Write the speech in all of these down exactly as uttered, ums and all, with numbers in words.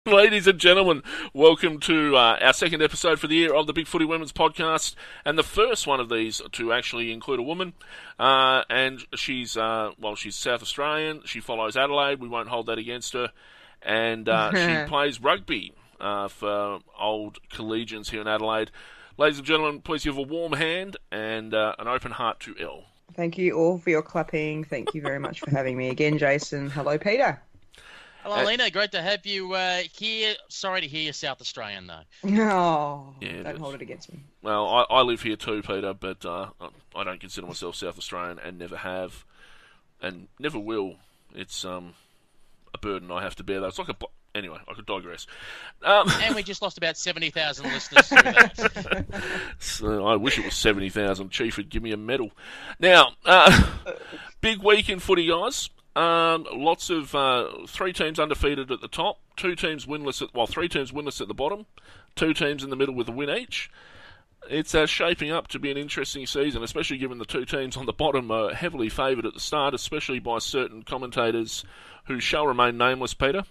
Ladies and gentlemen, welcome to uh, our second episode for the year of the Big Footy Women's Podcast, and the first one of these to actually include a woman. Uh, and she's, uh, well, she's South Australian. She follows Adelaide. We won't hold that against her. And uh, she plays rugby uh, for old collegians here in Adelaide. Ladies and gentlemen, please give a warm hand and uh, an open heart to Elle. Thank you all for your clapping. Thank you very much for having me again, Jason. Hello, Peter. Hello, Lena. Great to have you uh, here. Sorry to hear you're South Australian, though. Oh, Yeah, don't hold it against me. Well, I, I live here too, Peter, but uh, I don't consider myself South Australian and never have and never will. It's um, a burden I have to bear, though. It's like a... Anyway, I could digress. Um, and we just lost about seventy thousand listeners through that. So I wish it was seventy thousand. Chief would give me a medal. Now, uh, big week in footy, guys. Um, lots of uh, three teams undefeated at the top, two teams winless at well, three teams winless at the bottom, two teams in the middle with a win each. It's uh, shaping up to be an interesting season, especially given the two teams on the bottom are heavily favoured at the start, especially by certain commentators who shall remain nameless. Peter.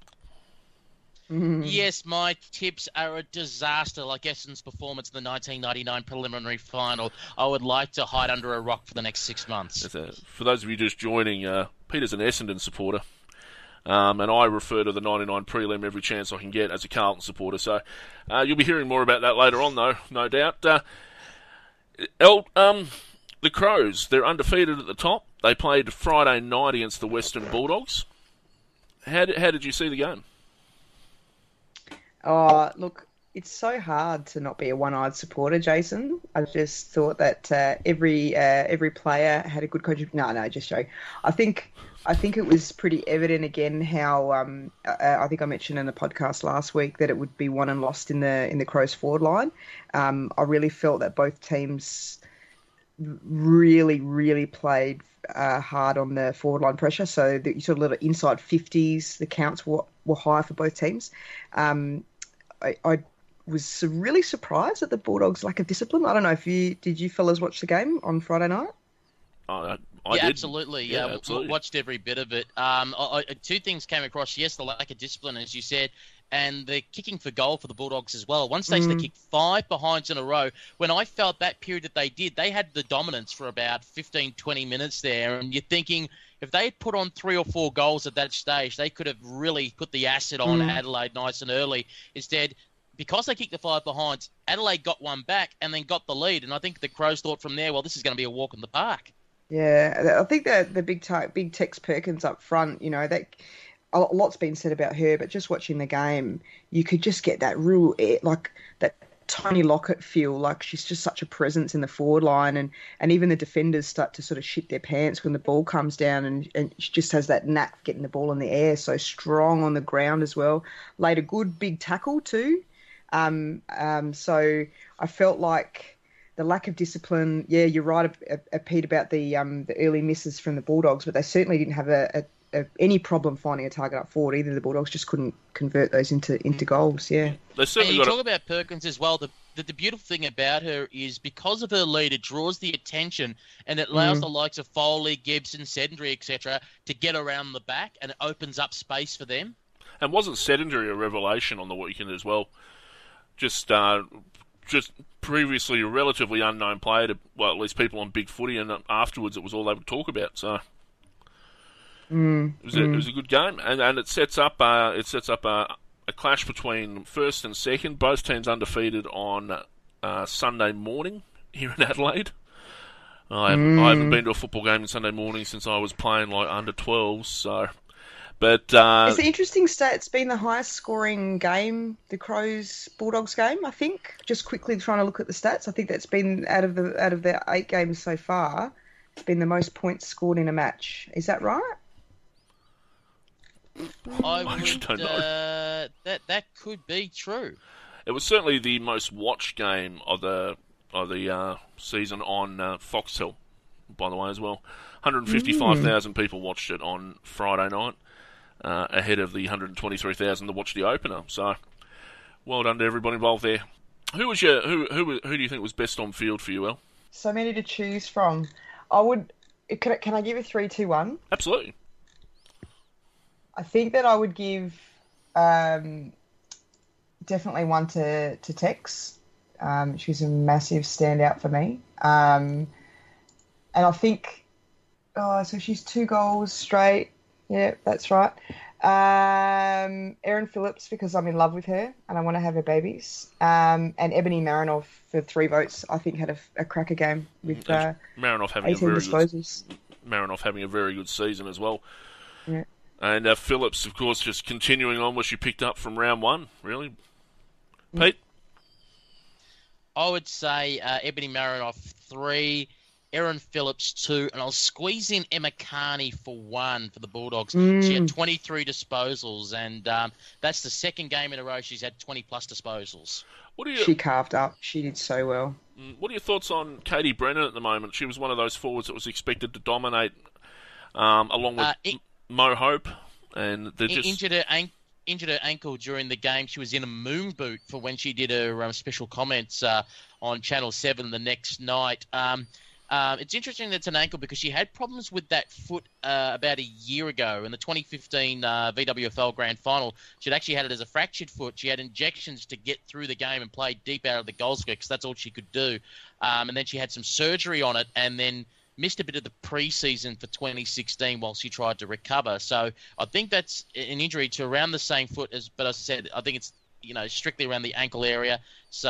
Yes, my tips are a disaster, like Essendon's performance in the nineteen ninety-nine preliminary final. I would like to hide under a rock for the next six months. A, for those of you just joining, uh, Peter's an Essendon supporter, um, and I refer to the ninety-nine prelim every chance I can get as a Carlton supporter. So uh, you'll be hearing more about that later on, though, no doubt. Uh, El, um, the Crows, they're undefeated at the top. They played Friday night against the Western Bulldogs. How did, how did you see the game? Oh, look, it's so hard to not be a one-eyed supporter, Jason. I just thought that uh, every uh, every player had a good contribution. No, no, just joking. I think I think it was pretty evident again how um, uh, I think I mentioned in the podcast last week that it would be won and lost in the in the Crows forward line. Um, I really felt that both teams really, really played uh, hard on the forward line pressure. So the, you saw a little inside fifties. The counts were were high for both teams. Um, I, I was really surprised at the Bulldogs' lack of discipline. I don't know if you did. You fellas watch the game on Friday night? Uh, I yeah, did. absolutely. Yeah, yeah, absolutely. Watched every bit of it. Um, I, I, two things came across. Yes, the lack of discipline, as you said, and the kicking for goal for the Bulldogs as well. At one stage, mm. they kicked five behinds in a row. When I felt that period that they did, they had the dominance for about fifteen, twenty minutes there, and you're thinking, if they had put on three or four goals at that stage, they could have really put the acid on mm. Adelaide nice and early. Instead, because they kicked the five behinds, Adelaide got one back and then got the lead. And I think the Crows thought from there, well, this is going to be a walk in the park. Yeah, I think that the big t- big Tex Perkins up front, you know, that a lot's been said about her, but just watching the game, you could just get that real, like that Tony Lockett feel, like she's just such a presence in the forward line, and, and even the defenders start to sort of shit their pants when the ball comes down, and, and she just has that knack for getting the ball in the air, so strong on the ground as well. Laid a good big tackle too. Um, um, so I felt like the lack of discipline, yeah, you're right, uh, uh, Pete, about the um, the early misses from the Bulldogs, but they certainly didn't have a, a, a any problem finding a target up forward either. The Bulldogs just couldn't convert those into, into goals, yeah. They certainly and you got talk a... about Perkins as well. The, the the beautiful thing about her is because of her lead, it draws the attention and it allows mm. the likes of Foley, Gibson, Sedentary, et cetera to get around the back, and it opens up space for them. And wasn't Sedentary a revelation on the weekend as well? Just uh, just previously a relatively unknown player to, well, at least people on Big Footy, and afterwards it was all they would talk about. So mm, it, was mm. a, it was a good game, and, and it sets up uh, it sets up a, a clash between first and second. Both teams undefeated on uh, Sunday morning here in Adelaide. I haven't, mm. I haven't been to a football game on Sunday morning since I was playing like under twelves, so. But uh, it's an interesting stat. It's been the highest scoring game, the Crows Bulldogs game, I think. Just quickly trying to look at the stats, I think that's been out of the out of the eight games so far, it's been the most points scored in a match. Is that right? I, I would, don't know. Uh, that that could be true. It was certainly the most watched game of the of the uh, season on uh, Foxtel, by the way, as well. one hundred fifty-five thousand mm. people watched it on Friday night. Uh, ahead of the one hundred twenty-three thousand to watch the opener. So, well done to everybody involved there. Who was your who who who do you think was best on field for you, El? So many to choose from. I would. Can I, can I give a three, two, one? Absolutely. I think that I would give um, definitely one to, to Tex. Um, she was a massive standout for me. Um, and I think, oh, so she's two goals straight. Yeah, that's right. Um, Erin Phillips, because I'm in love with her and I want to have her babies. Um, and Ebony Marinoff for three votes. I think had a, a cracker game with uh, Marinoff having a eighteen very disposals. good Marinoff having a very good season as well. Yeah. And uh, Phillips, of course, just continuing on what she picked up from round one. Really, Mm. Pete. I would say uh, Ebony Marinoff three, Erin Phillips two, and I'll squeeze in Emma Carney for one for the Bulldogs. Mm. She had twenty-three disposals, and um, that's the second game in a row she's had twenty plus disposals. What are you? She carved up. She did so well. What are your thoughts on Katie Brennan at the moment? She was one of those forwards that was expected to dominate, um, along with Uh, it- Mo Hope, and they're In- just Injured her ankle. Injured her ankle during the game. She was in a moon boot for when she did her um, special comments uh, on Channel seven the next night. Um, um, it's interesting that it's an ankle because she had problems with that foot uh, about a year ago in the twenty fifteen uh, V W F L Grand Final. She'd actually had it as a fractured foot. She had injections to get through the game and play deep out of the goal square because that's all she could do. Um, and then she had some surgery on it and then missed a bit of the pre-season for twenty sixteen while she tried to recover. So I think that's an injury to around the same foot as, but as I said, I think it's, you know, strictly around the ankle area.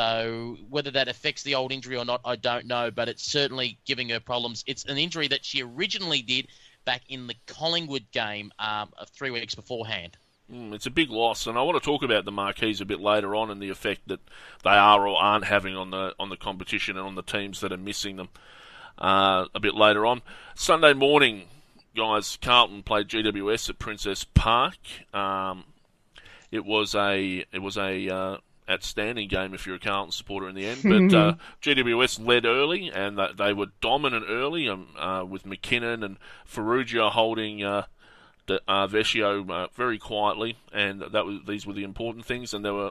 So whether that affects the old injury or not, I don't know, but it's certainly giving her problems. It's an injury that she originally did back in the Collingwood game um, of three weeks beforehand. Mm, it's a big loss, and I want to talk about the Marquees a bit later on and the effect that they are or aren't having on the on the competition and on the teams that are missing them. Uh, a bit later on. Sunday morning, guys, Carlton played G W S at Princess Park. Um, it was a it was a uh, outstanding game if you're a Carlton supporter in the end. But uh, G W S led early, and they, they were dominant early um, uh, with McKinnon and Ferrugia holding uh, the, uh, Vecchio uh, very quietly, and that was these were the important things. And there were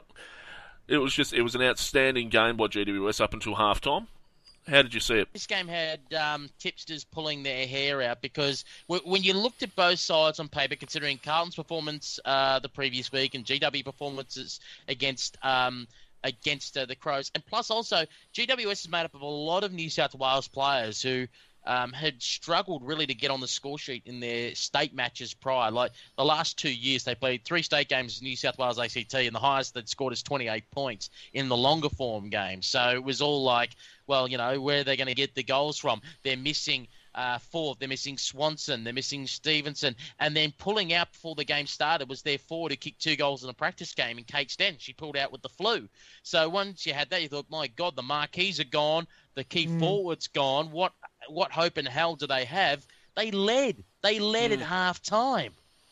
it was just it was an outstanding game by G W S up until half time. How did you see it? This game had um, tipsters pulling their hair out because w- when you looked at both sides on paper, considering Carlton's performance uh, the previous week and G W performances against um, against uh, the Crows, and plus also G W S is made up of a lot of New South Wales players who um, had struggled really to get on the score sheet in their state matches prior. Like the last two years, they played three state games in New South Wales A C T, and the highest they'd scored is twenty-eight points in the longer form games. So it was all like, well, you know, where are they going to get the goals from? They're missing uh, Ford, they're missing Swanson, they're missing Stevenson, and then pulling out before the game started was their forward who kicked two goals in a practice game in Kate Sten. She pulled out with the flu. So once you had that, you thought, my God, the Marquees are gone, the key mm. forward's gone. What what hope in hell do they have? They led. They led mm. at half time.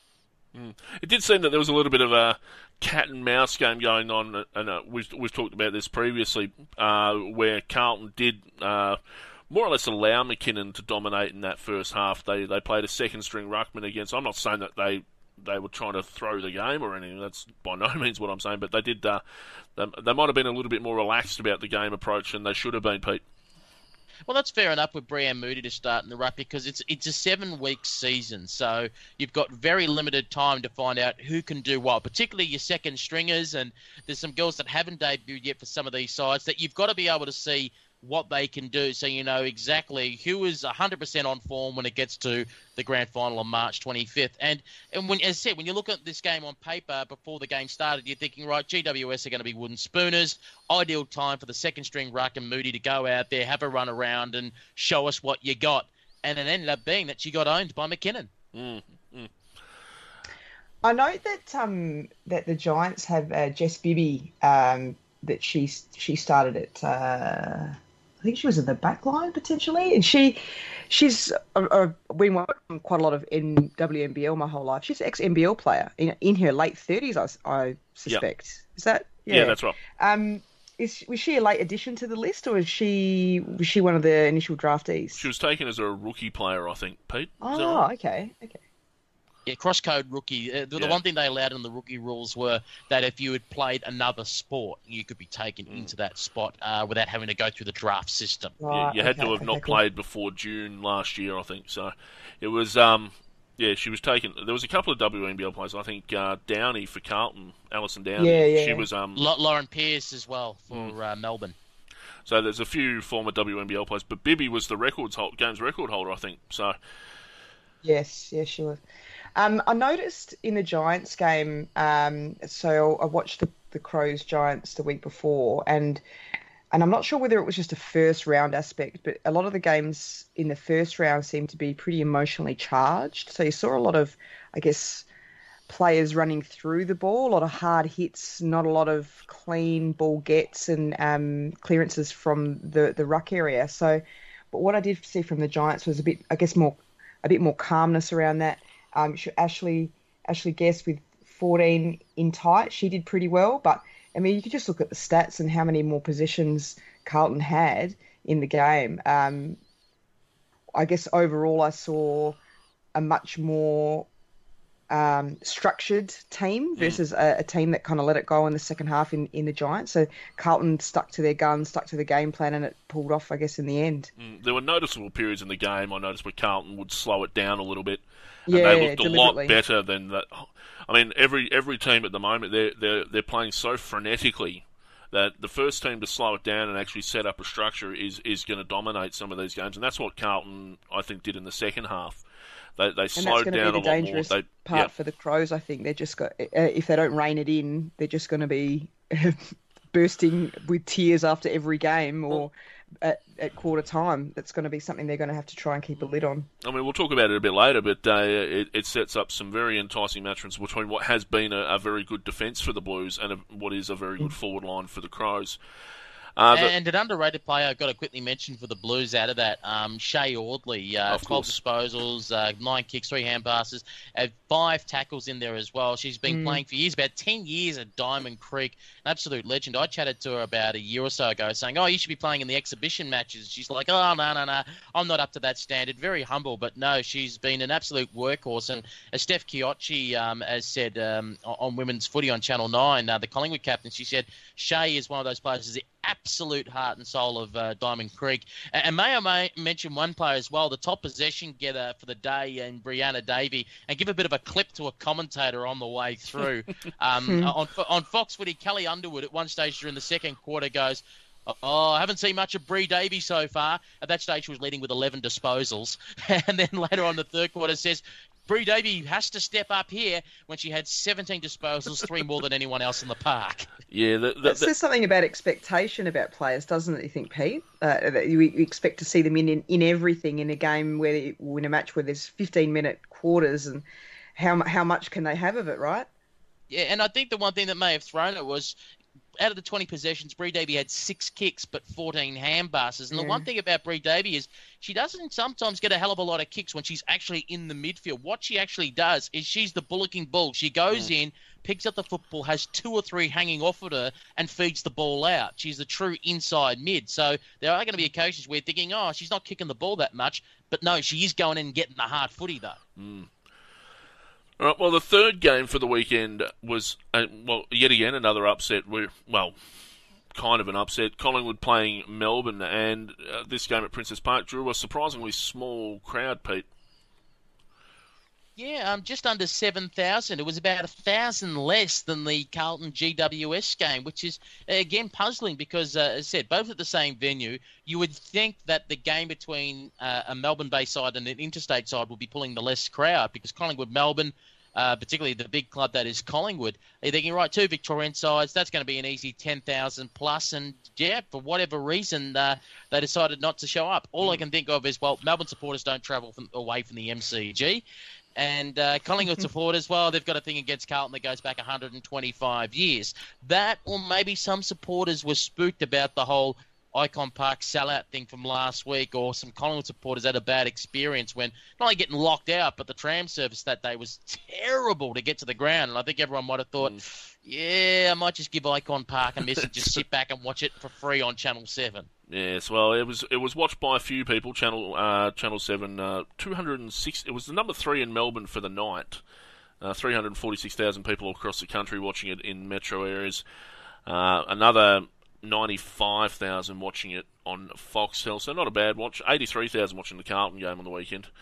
Mm. It did seem that there was a little bit of a cat and mouse game going on, and uh, we've we've talked about this previously, uh, where Carlton did uh, more or less allow McKinnon to dominate in that first half. They they played a second string ruckman against. I'm not saying that they they were trying to throw the game or anything. That's by no means what I'm saying. But they did. Uh, they, they might have been a little bit more relaxed about the game approach than they should have been, Pete. Well, that's fair enough with Brianne Moody to start in the ruck because it's it's a seven-week season, so you've got very limited time to find out who can do what, particularly your second stringers, and there's some girls that haven't debuted yet for some of these sides that you've got to be able to see what they can do so you know exactly who is one hundred percent on form when it gets to the grand final on March twenty-fifth. And and when, as I said, when you look at this game on paper before the game started, you're thinking, right, G W S are going to be wooden spooners. Ideal time for the second string ruck and Moody to go out there, have a run around and show us what you got. And it ended up being that she got owned by McKinnon. Mm, mm. I know that um that the Giants have uh, Jess Bibby um that she she started at uh, I think she was in the back line potentially, and she she's a, a, been watching quite a lot of N W N B L my whole life. She's an ex-N B L player in, in her late thirties, I, I suspect. Yep. Is that yeah. yeah, that's right. Um, is was she a late addition to the list, or is she was she one of the initial draftees? She was taken as a rookie player, I think. Pete. Is oh, that right? okay, okay. Yeah, cross-code rookie. Uh, the, yeah. the one thing they allowed in the rookie rules were that if you had played another sport, you could be taken mm. into that spot uh, without having to go through the draft system. Right, yeah, you had okay, to have okay, not cool. played before June last year, I think. So it was um, Yeah, she was taken. There was a couple of W N B L players. I think uh, Downey for Carlton, Alison Downey. Yeah, yeah. She was um. L- Lauren Pearce as well for Mm. uh, Melbourne. So there's a few former W N B L players, but Bibby was the records hold, games record holder, I think. So Yes, yes, she was. Um, I noticed in the Giants game, um, so I watched the, the Crows Giants the week before, and and I'm not sure whether it was just a first round aspect, but a lot of the games in the first round seemed to be pretty emotionally charged. So you saw a lot of, I guess, players running through the ball, a lot of hard hits, not a lot of clean ball gets and um, clearances from the, the ruck area. So, but what I did see from the Giants was a bit, I guess, more a bit more calmness around that. Um, Ashley Ashley Guest with fourteen in tight, she did pretty well. But I mean, you could just look at the stats and how many more possessions Carlton had in the game. Um, I guess overall, I saw a much more um, structured team versus a, a team that kind of let it go in the second half in, in the Giants. So Carlton stuck to their guns, stuck to the game plan, and it pulled off, I guess, in the end. mm, there were noticeable periods in the game. I noticed where Carlton would slow it down a little bit, and Yeah, they looked a lot deliberately. better than that. I mean, every every team at the moment they're they're they're playing so frenetically that the first team to slow it down and actually set up a structure is is going to dominate some of these games, and that's what Carlton I think did in the second half. They they And that's slowed going to down be a the lot dangerous more. They, part yeah. for the Crows, I think. They're just got, uh, if they don't rein it in, they're just going to be bursting with tears after every game or at, at quarter time. That's going to be something they're going to have to try and keep a lid on. I mean, we'll talk about it a bit later, but uh, it, it sets up some very enticing matchups between what has been a, a very good defence for the Blues and a, what is a very good forward line for the Crows. Uh, but, And an underrated player I've got to quickly mention for the Blues out of that, um, Shay Audley, uh, Of twelve course. disposals, uh, nine kicks, three hand passes, uh, five tackles in there as well. She's been Mm. playing for years, about ten years at Diamond Creek, an absolute legend. I chatted to her about a year or so ago saying, oh, you should be playing in the exhibition matches. She's like, oh, no, no, no, I'm not up to that standard. Very humble, but no, she's been an absolute workhorse. And as Steph Chiocci um, has said um, on Women's Footy on Channel nine, uh, the Collingwood captain, she said, Shay is one of those players who's the absolute heart and soul of uh, Diamond Creek. And, and may I may mention one player as well, the top possession getter for the day, and Brianna Davey, and give a bit of a clip to a commentator on the way through. um, on, on Fox Footy, Kelly Underwood at one stage during the second quarter goes, oh, I haven't seen much of Bree Davey so far. At that stage, she was leading with eleven disposals. And then later on the third quarter says, Bree Davey has to step up here when she had seventeen disposals, three more than anyone else in the park. yeah, the, the, That the, says something about expectation about players, doesn't it, you think, Pete? Uh, that you, you expect to see them in, in, in everything in a game where, in a match where there's fifteen-minute quarters, and how, how much can they have of it, right? Yeah, and I think the one thing that may have thrown it was, out of the twenty possessions, Bree Davey had six kicks but fourteen hand passes. And the Yeah. one thing about Bree Davey is she doesn't sometimes get a hell of a lot of kicks when she's actually in the midfield. What she actually does is she's the bullocking bull. She goes in, picks up the football, has two or three hanging off at her, and feeds the ball out. She's the true inside mid. So there are going to be occasions where you're thinking, oh, she's not kicking the ball that much. But no, she is going in and getting the hard footy, though. Mm. All right, well, the third game for the weekend was, uh, well, yet again, another upset. We're, well, kind of an upset. Collingwood playing Melbourne, and uh, this game at Princess Park drew a surprisingly small crowd, Pete. Yeah, um, just under seven thousand. It was about one thousand less than the Carlton G W S game, which is, again, puzzling because, uh, as I said, both at the same venue. You would think that the game between uh, a Melbourne-based side and an interstate side would be pulling the less crowd because Collingwood-Melbourne, uh, particularly the big club that is Collingwood, they're thinking, right, two Victorian sides, that's going to be an easy ten thousand plus. And, yeah, for whatever reason, uh, they decided not to show up. All I can think of is, well, Melbourne supporters don't travel from, away from the M C G. And uh, Collingwood supporters, well, they've got a thing against Carlton that goes back one hundred twenty-five years. That, or maybe some supporters were spooked about the whole Icon Park sellout thing from last week, or some Collingwood supporters had a bad experience when not only getting locked out, but the tram service that day was terrible to get to the ground. And I think everyone might have thought, mm. yeah, I might just give Icon Park a miss and just sit back and watch it for free on Channel seven. Yes, well, it was it was watched by a few people. Channel uh, Channel Seven, uh, two hundred six. It was the number three in Melbourne for the night. Uh, three hundred forty-six thousand people across the country watching it in metro areas. Uh, another ninety-five thousand watching it on Foxtel. So not a bad watch. eighty-three thousand watching the Carlton game on the weekend.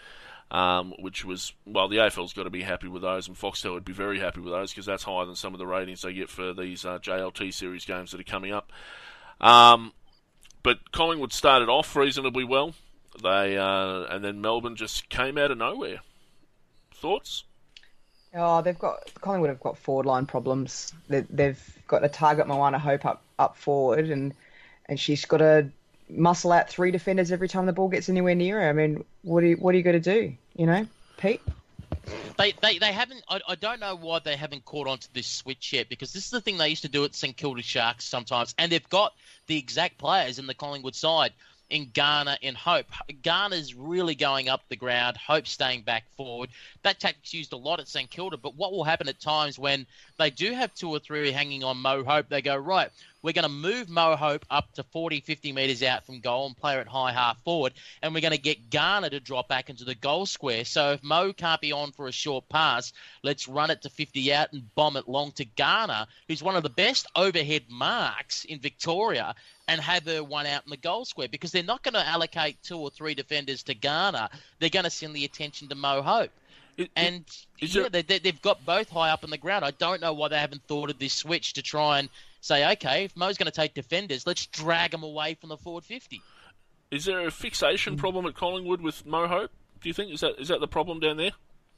um, which was, well, the A F L's got to be happy with those, and Foxtel would be very happy with those because that's higher than some of the ratings they get for these uh, J L T series games that are coming up. Um, but Collingwood started off reasonably well. They uh, and then Melbourne just came out of nowhere. Thoughts? Oh, they've got Collingwood have got forward line problems. They, they've got to target Moana Hope up, up forward, and and she's got to muscle out three defenders every time the ball gets anywhere near her. I mean, what do you, what are you going to do? You know, Pete? They, they, they haven't. I, I don't know why they haven't caught on to this switch yet, because this is the thing they used to do at St Kilda Sharks sometimes, and they've got the exact players in the Collingwood side. In Garner and Hope. Garner's really going up the ground, Hope staying back forward. That tactic's used a lot at St Kilda, but what will happen at times when they do have two or three hanging on Mo Hope, they go, right, we're going to move Mo Hope up to forty, fifty metres out from goal and play her at high half forward, and we're going to get Garner to drop back into the goal square. So if Mo can't be on for a short pass, let's run it to fifty out and bomb it long to Garner, who's one of the best overhead marks in Victoria, and have her one out in the goal square, because they're not going to allocate two or three defenders to Garner. They're going to send the attention to Mo Hope. It, and it, yeah, there... they, they've got both high up on the ground. I don't know why they haven't thought of this switch to try and say, okay, if Mo's going to take defenders, let's drag them away from the forward fifty. Is there a fixation problem at Collingwood with Mo Hope? Do you think is that is that the problem down there?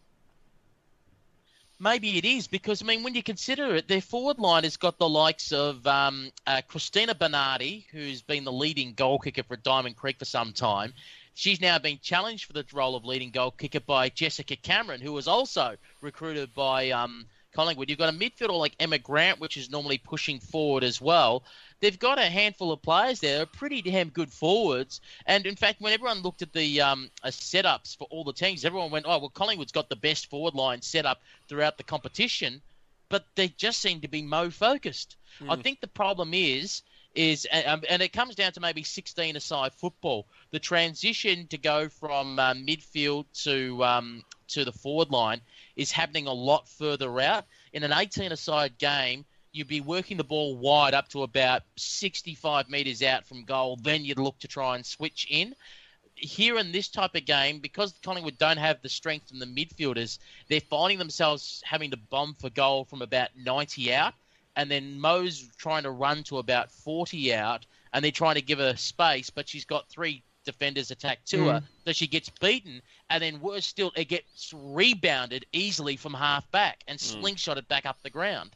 Maybe it is, because, I mean, when you consider it, their forward line has got the likes of um, uh, Christina Bernardi, who's been the leading goal kicker for Diamond Creek for some time. She's now been challenged for the role of leading goal kicker by Jessica Cameron, who was also recruited by um, Collingwood. You've got a midfielder like Emma Grant, which is normally pushing forward as well. They've got a handful of players there. They're pretty damn good forwards. And, in fact, when everyone looked at the um, uh, setups for all the teams, everyone went, oh, well, Collingwood's got the best forward line set up throughout the competition, but they just seem to be Mo-focused. Mm. I think the problem is, is um, and it comes down to maybe sixteen-a-side football, the transition to go from uh, midfield to um, to the forward line is happening a lot further out. In an eighteen-a-side game, you'd be working the ball wide up to about sixty-five metres out from goal. Then you'd look to try and switch in. Here in this type of game, because Collingwood don't have the strength in the midfielders, they're finding themselves having to bomb for goal from about ninety out. And then Mo's trying to run to about forty out. And they're trying to give her space, but she's got three defenders attack to mm. her. So she gets beaten. And then worse still, it gets rebounded easily from half back and mm. slingshotted back up the ground.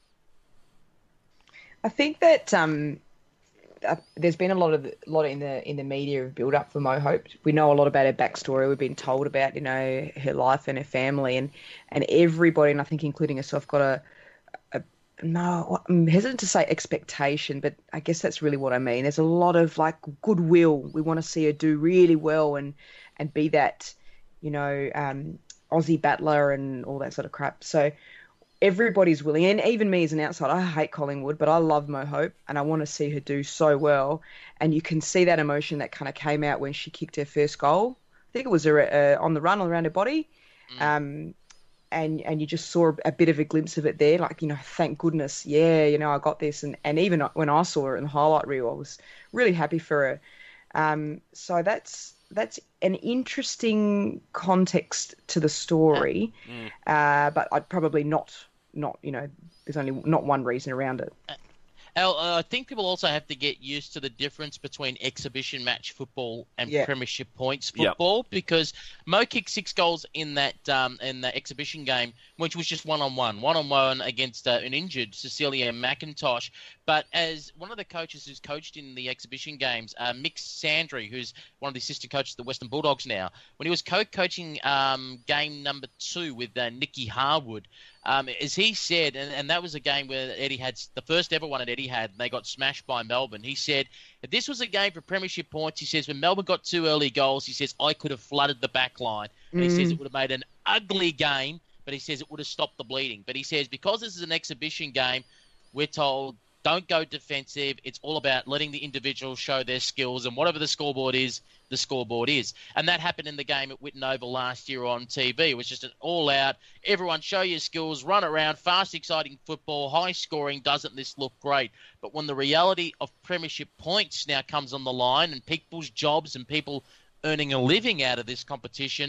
I think that um, uh, there's been a lot of lot in the in the media of build up for Mo Hope. We know a lot about her backstory. We've been told about, you know, her life and her family, and, and everybody, and I think including herself, got a, a no. I'm hesitant to say expectation, but I guess that's really what I mean. There's a lot of like goodwill. We want to see her do really well and and be that, you know, um, Aussie battler and all that sort of crap. So everybody's willing, and even me as an outsider, I hate Collingwood, but I love Mo Hope, and I want to see her do so well. And you can see that emotion that kind of came out when she kicked her first goal. I think it was her, uh, on the run around her body. Mm. Um, and and you just saw a, a bit of a glimpse of it there, like, you know, thank goodness, yeah, you know, I got this. And, and even when I saw her in the highlight reel, I was really happy for her. Um, so that's that's an interesting context to the story, mm. uh, but I'd probably not, not, you know, there's only not one reason around it. Al, uh, I think people also have to get used to the difference between exhibition match football and yeah. premiership points football, yep. because Mo kicked six goals in that um, in the exhibition game, which was just one-on-one, one-on-one against uh, an injured Cecilia McIntosh. But as one of the coaches who's coached in the exhibition games, uh, Mick Sandry, who's one of the assistant coaches of the Western Bulldogs now, when he was co-coaching um, game number two with uh, Nicky Harwood, Um, as he said, and, and that was a game where Eddie had the first ever one that Eddie had, and they got smashed by Melbourne. He said, if this was a game for premiership points, he says, when Melbourne got two early goals, he says, I could have flooded the back line. And mm. he says it would have made an ugly game, but he says it would have stopped the bleeding. But he says, because this is an exhibition game, we're told, don't go defensive. It's all about letting the individuals show their skills, and whatever the scoreboard is, the scoreboard is. And that happened in the game at Whitten Oval last year on T V. It was just an all-out, everyone show your skills, run around, fast, exciting football, high scoring. Doesn't this look great? But when the reality of premiership points now comes on the line and people's jobs and people earning a living out of this competition,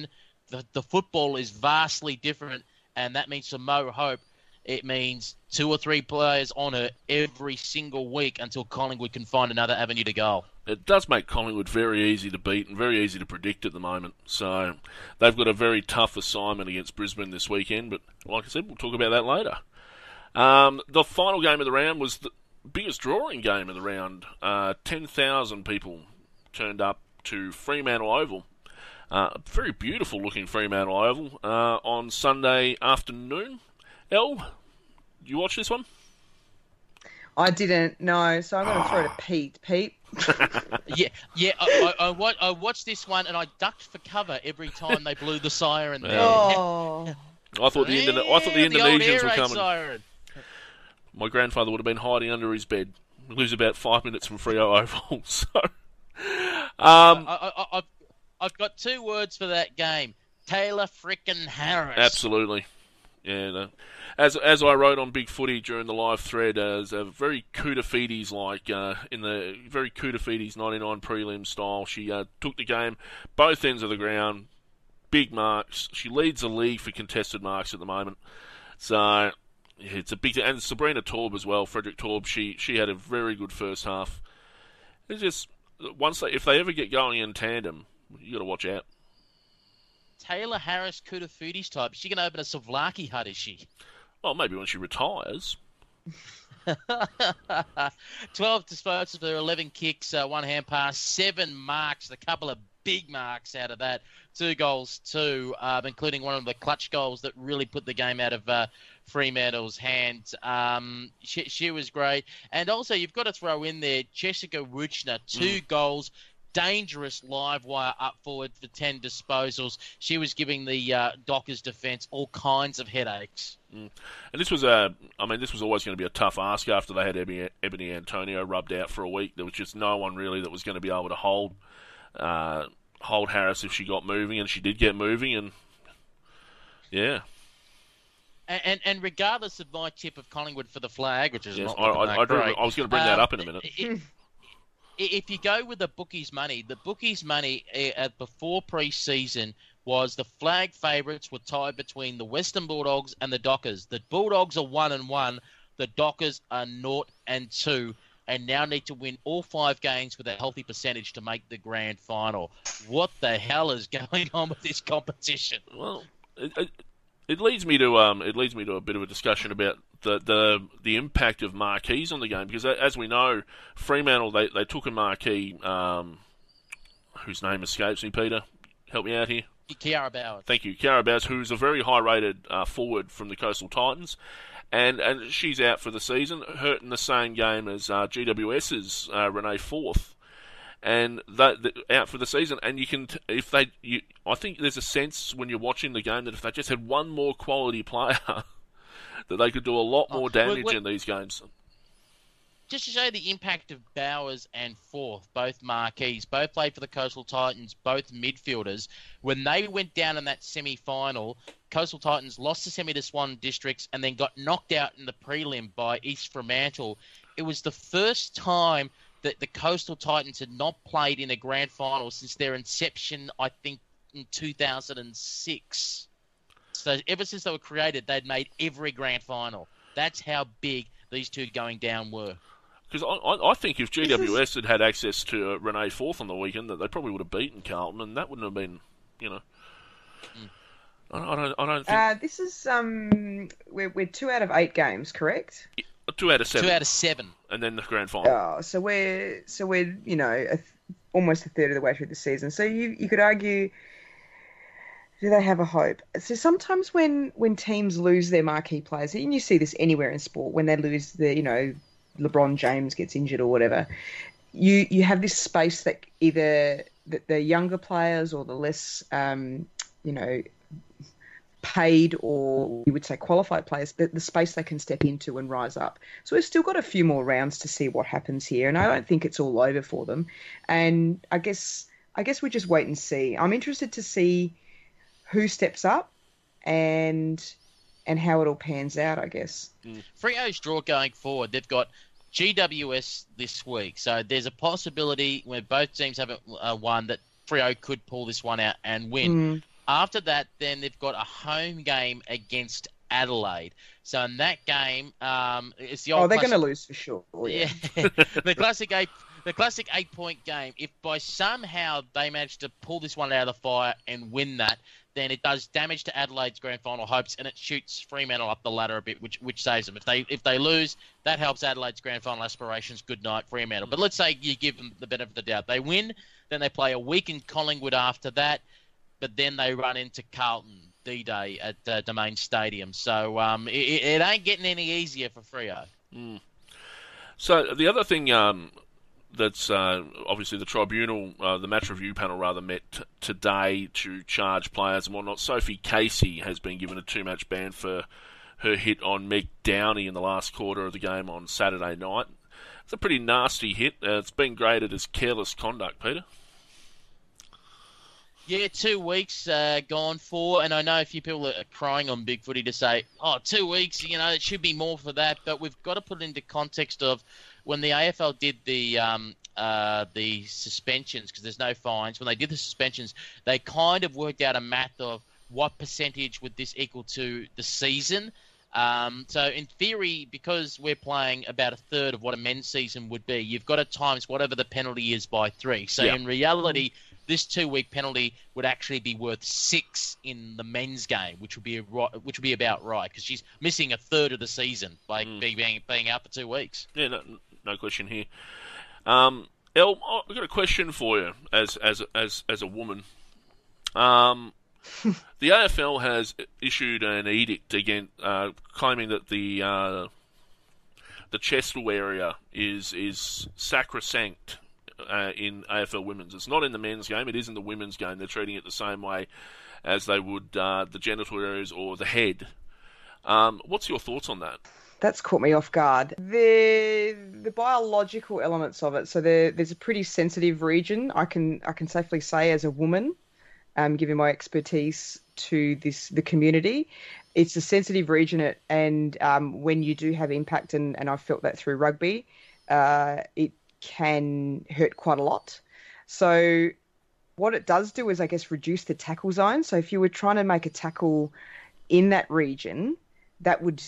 the, the football is vastly different, and that means for Mo Hope, it means two or three players on her every single week until Collingwood can find another avenue to goal. It does make Collingwood very easy to beat and very easy to predict at the moment. So they've got a very tough assignment against Brisbane this weekend, but like I said, we'll talk about that later. Um, the final game of the round was the biggest drawing game of the round. Uh, ten thousand people turned up to Fremantle Oval. Uh, very beautiful looking Fremantle Oval uh, on Sunday afternoon. El, you watch this one? I didn't, no, so I'm going to throw it to Pete. Pete? yeah, yeah. I, I, I, wa- I watched this one and I ducked for cover every time they blew the siren there. Oh. I thought the, Indo- I thought the Yeah, Indonesians the were old air raid coming. siren. My grandfather would have been hiding under his bed. He lives about five minutes from Freo Oval, so... Um, I, I, I've, I've got two words for that game. Taylor frickin' Harris. Absolutely. Yeah, no. As as I wrote on Big Footy during the live thread, as a very Kudafides like uh, in the very Kudafides ninety-nine prelim style, she uh, took the game both ends of the ground, big marks. She leads the league for contested marks at the moment, so it's a big. And Sabrina Torb as well, Frederick Torb. She she had a very good first half. It's just once they if they ever get going in tandem, you got to watch out. Taylor Harris, Kudafides type. Is she going to open a Souvlaki hut, is she? Well, maybe when she retires. twelve disposals for eleven kicks, uh, one hand pass, seven marks, a couple of big marks out of that. Two goals, two, um, including one of the clutch goals that really put the game out of uh, Fremantle's hands. Um, she, she was great. And also, you've got to throw in there Jessica Ruchner, two mm. goals. Dangerous live wire up forward for ten disposals. She was giving the uh, Dockers defence all kinds of headaches. Mm. And this was a, I mean, this was always going to be a tough ask after they had Ebony, Ebony Antonio rubbed out for a week. There was just no one really that was going to be able to hold uh, hold Harris if she got moving, and she did get moving, and yeah. And, and, and regardless of my tip of Collingwood for the flag, which is yes, not I, I, I, great, I was going to bring um, that up in a minute. It, If you go with the bookies' money, the bookies' money uh, before pre-season was the flag favourites were tied between the Western Bulldogs and the Dockers. The Bulldogs are one and one, the Dockers are naught and two, and now need to win all five games with a healthy percentage to make the grand final. What the hell is going on with this competition? Well, it, it, it leads me to um, it leads me to a bit of a discussion about the the the impact of marquees on the game, because as we know, Fremantle they, they took a marquee um, whose name escapes me. Peter, help me out here. Kiara Bowers. Thank you, Kiara Bowers, who's a very high rated uh, forward from the Coastal Titans, and and she's out for the season, hurt in the same game as uh, GWS's uh, Renee Forth. And that out for the season, and you can, t- if they, you, I think there's a sense when you're watching the game that if they just had one more quality player, that they could do a lot more damage oh, in these games. Just to show you the impact of Bowers and Forth, both marquees, both played for the Coastal Titans, both midfielders. When they went down in that semi-final, Coastal Titans lost the semi to Swan Districts and then got knocked out in the prelim by East Fremantle. It was the first time that the Coastal Titans had not played in a grand final since their inception, I think, in two thousand six. So ever since they were created, they'd made every grand final. That's how big these two going down were. Because I, I think if G W S had had access to uh, Renee Forth on the weekend, that they probably would have beaten Carlton, and that wouldn't have been, you know... Mm. I, I don't. I don't think. Uh, this is um, we're we're two out of eight games, correct? Yeah, two out of seven. Two out of seven, and then the grand final. Oh, so we're so we're you know a th- almost a third of the way through the season. So you you could argue, do they have a hope? So sometimes when when teams lose their marquee players, and you see this anywhere in sport, when they lose the you know LeBron James gets injured or whatever, you you have this space that either the, the younger players or the less um, you know. paid or you would say qualified players, the, the space they can step into and rise up. So we've still got a few more rounds to see what happens here, and I don't think it's all over for them. And I guess I guess we just wait and see. I'm interested to see who steps up and and how it all pans out, I guess. Mm. Freo's draw going forward, they've got G W S this week, so there's a possibility where both teams haven't uh, won that Freo could pull this one out and win. Mm. After that, then they've got a home game against Adelaide. So in that game, um, it's the old. Oh, they're classic- going to lose for sure. Yeah, Yeah. the classic eight, the classic eight-point game. If by somehow they manage to pull this one out of the fire and win that, then it does damage to Adelaide's grand final hopes, and it shoots Fremantle up the ladder a bit, which which saves them. If they if they lose, that helps Adelaide's grand final aspirations. Good night, Fremantle. But let's say you give them the benefit of the doubt. They win, then they play a week in Collingwood after that, but then they run into Carlton D-Day at uh, Domain Stadium. So um, it, it ain't getting any easier for Freo. Mm. So the other thing um, that's uh, obviously the tribunal, uh, the match review panel rather, met t- today to charge players and whatnot. Sophie Casey has been given a two-match ban for her hit on Meg Downey in the last quarter of the game on Saturday night. It's a pretty nasty hit. Uh, it's been graded as careless conduct, Peter. Yeah, two weeks uh, gone for, and I know a few people are crying on Big Footy to say, oh, two weeks, you know, it should be more for that, but we've got to put it into context of when the A F L did the um, uh, the suspensions, because there's no fines, when they did the suspensions, they kind of worked out a math of what percentage would this equal to the season. Um, so in theory, because we're playing about a third of what a men's season would be, you've got to times whatever the penalty is by three. So yeah. in reality, this two-week penalty would actually be worth six in the men's game, which would be a, which would be about right, because she's missing a third of the season by mm. being being out for two weeks. Yeah, no, no question here. Um, El, I've got a question for you as as as as a woman. Um, the A F L has issued an edict again, uh, claiming that the uh, the Chestle area is is sacrosanct. Uh, in A F L women's. It's not in the men's game, it is in the women's game. They're treating it the same way as they would uh, the genital areas or the head. Um, what's your thoughts on that? That's caught me off guard. The the biological elements of it, so there, there's a pretty sensitive region, I can I can safely say as a woman, um, given my expertise to this the community. It's a sensitive region, and um, when you do have impact, and, and I've felt that through rugby, uh, it can hurt quite a lot. So what it does do is, I guess, reduce the tackle zone. So if you were trying to make a tackle in that region, that would,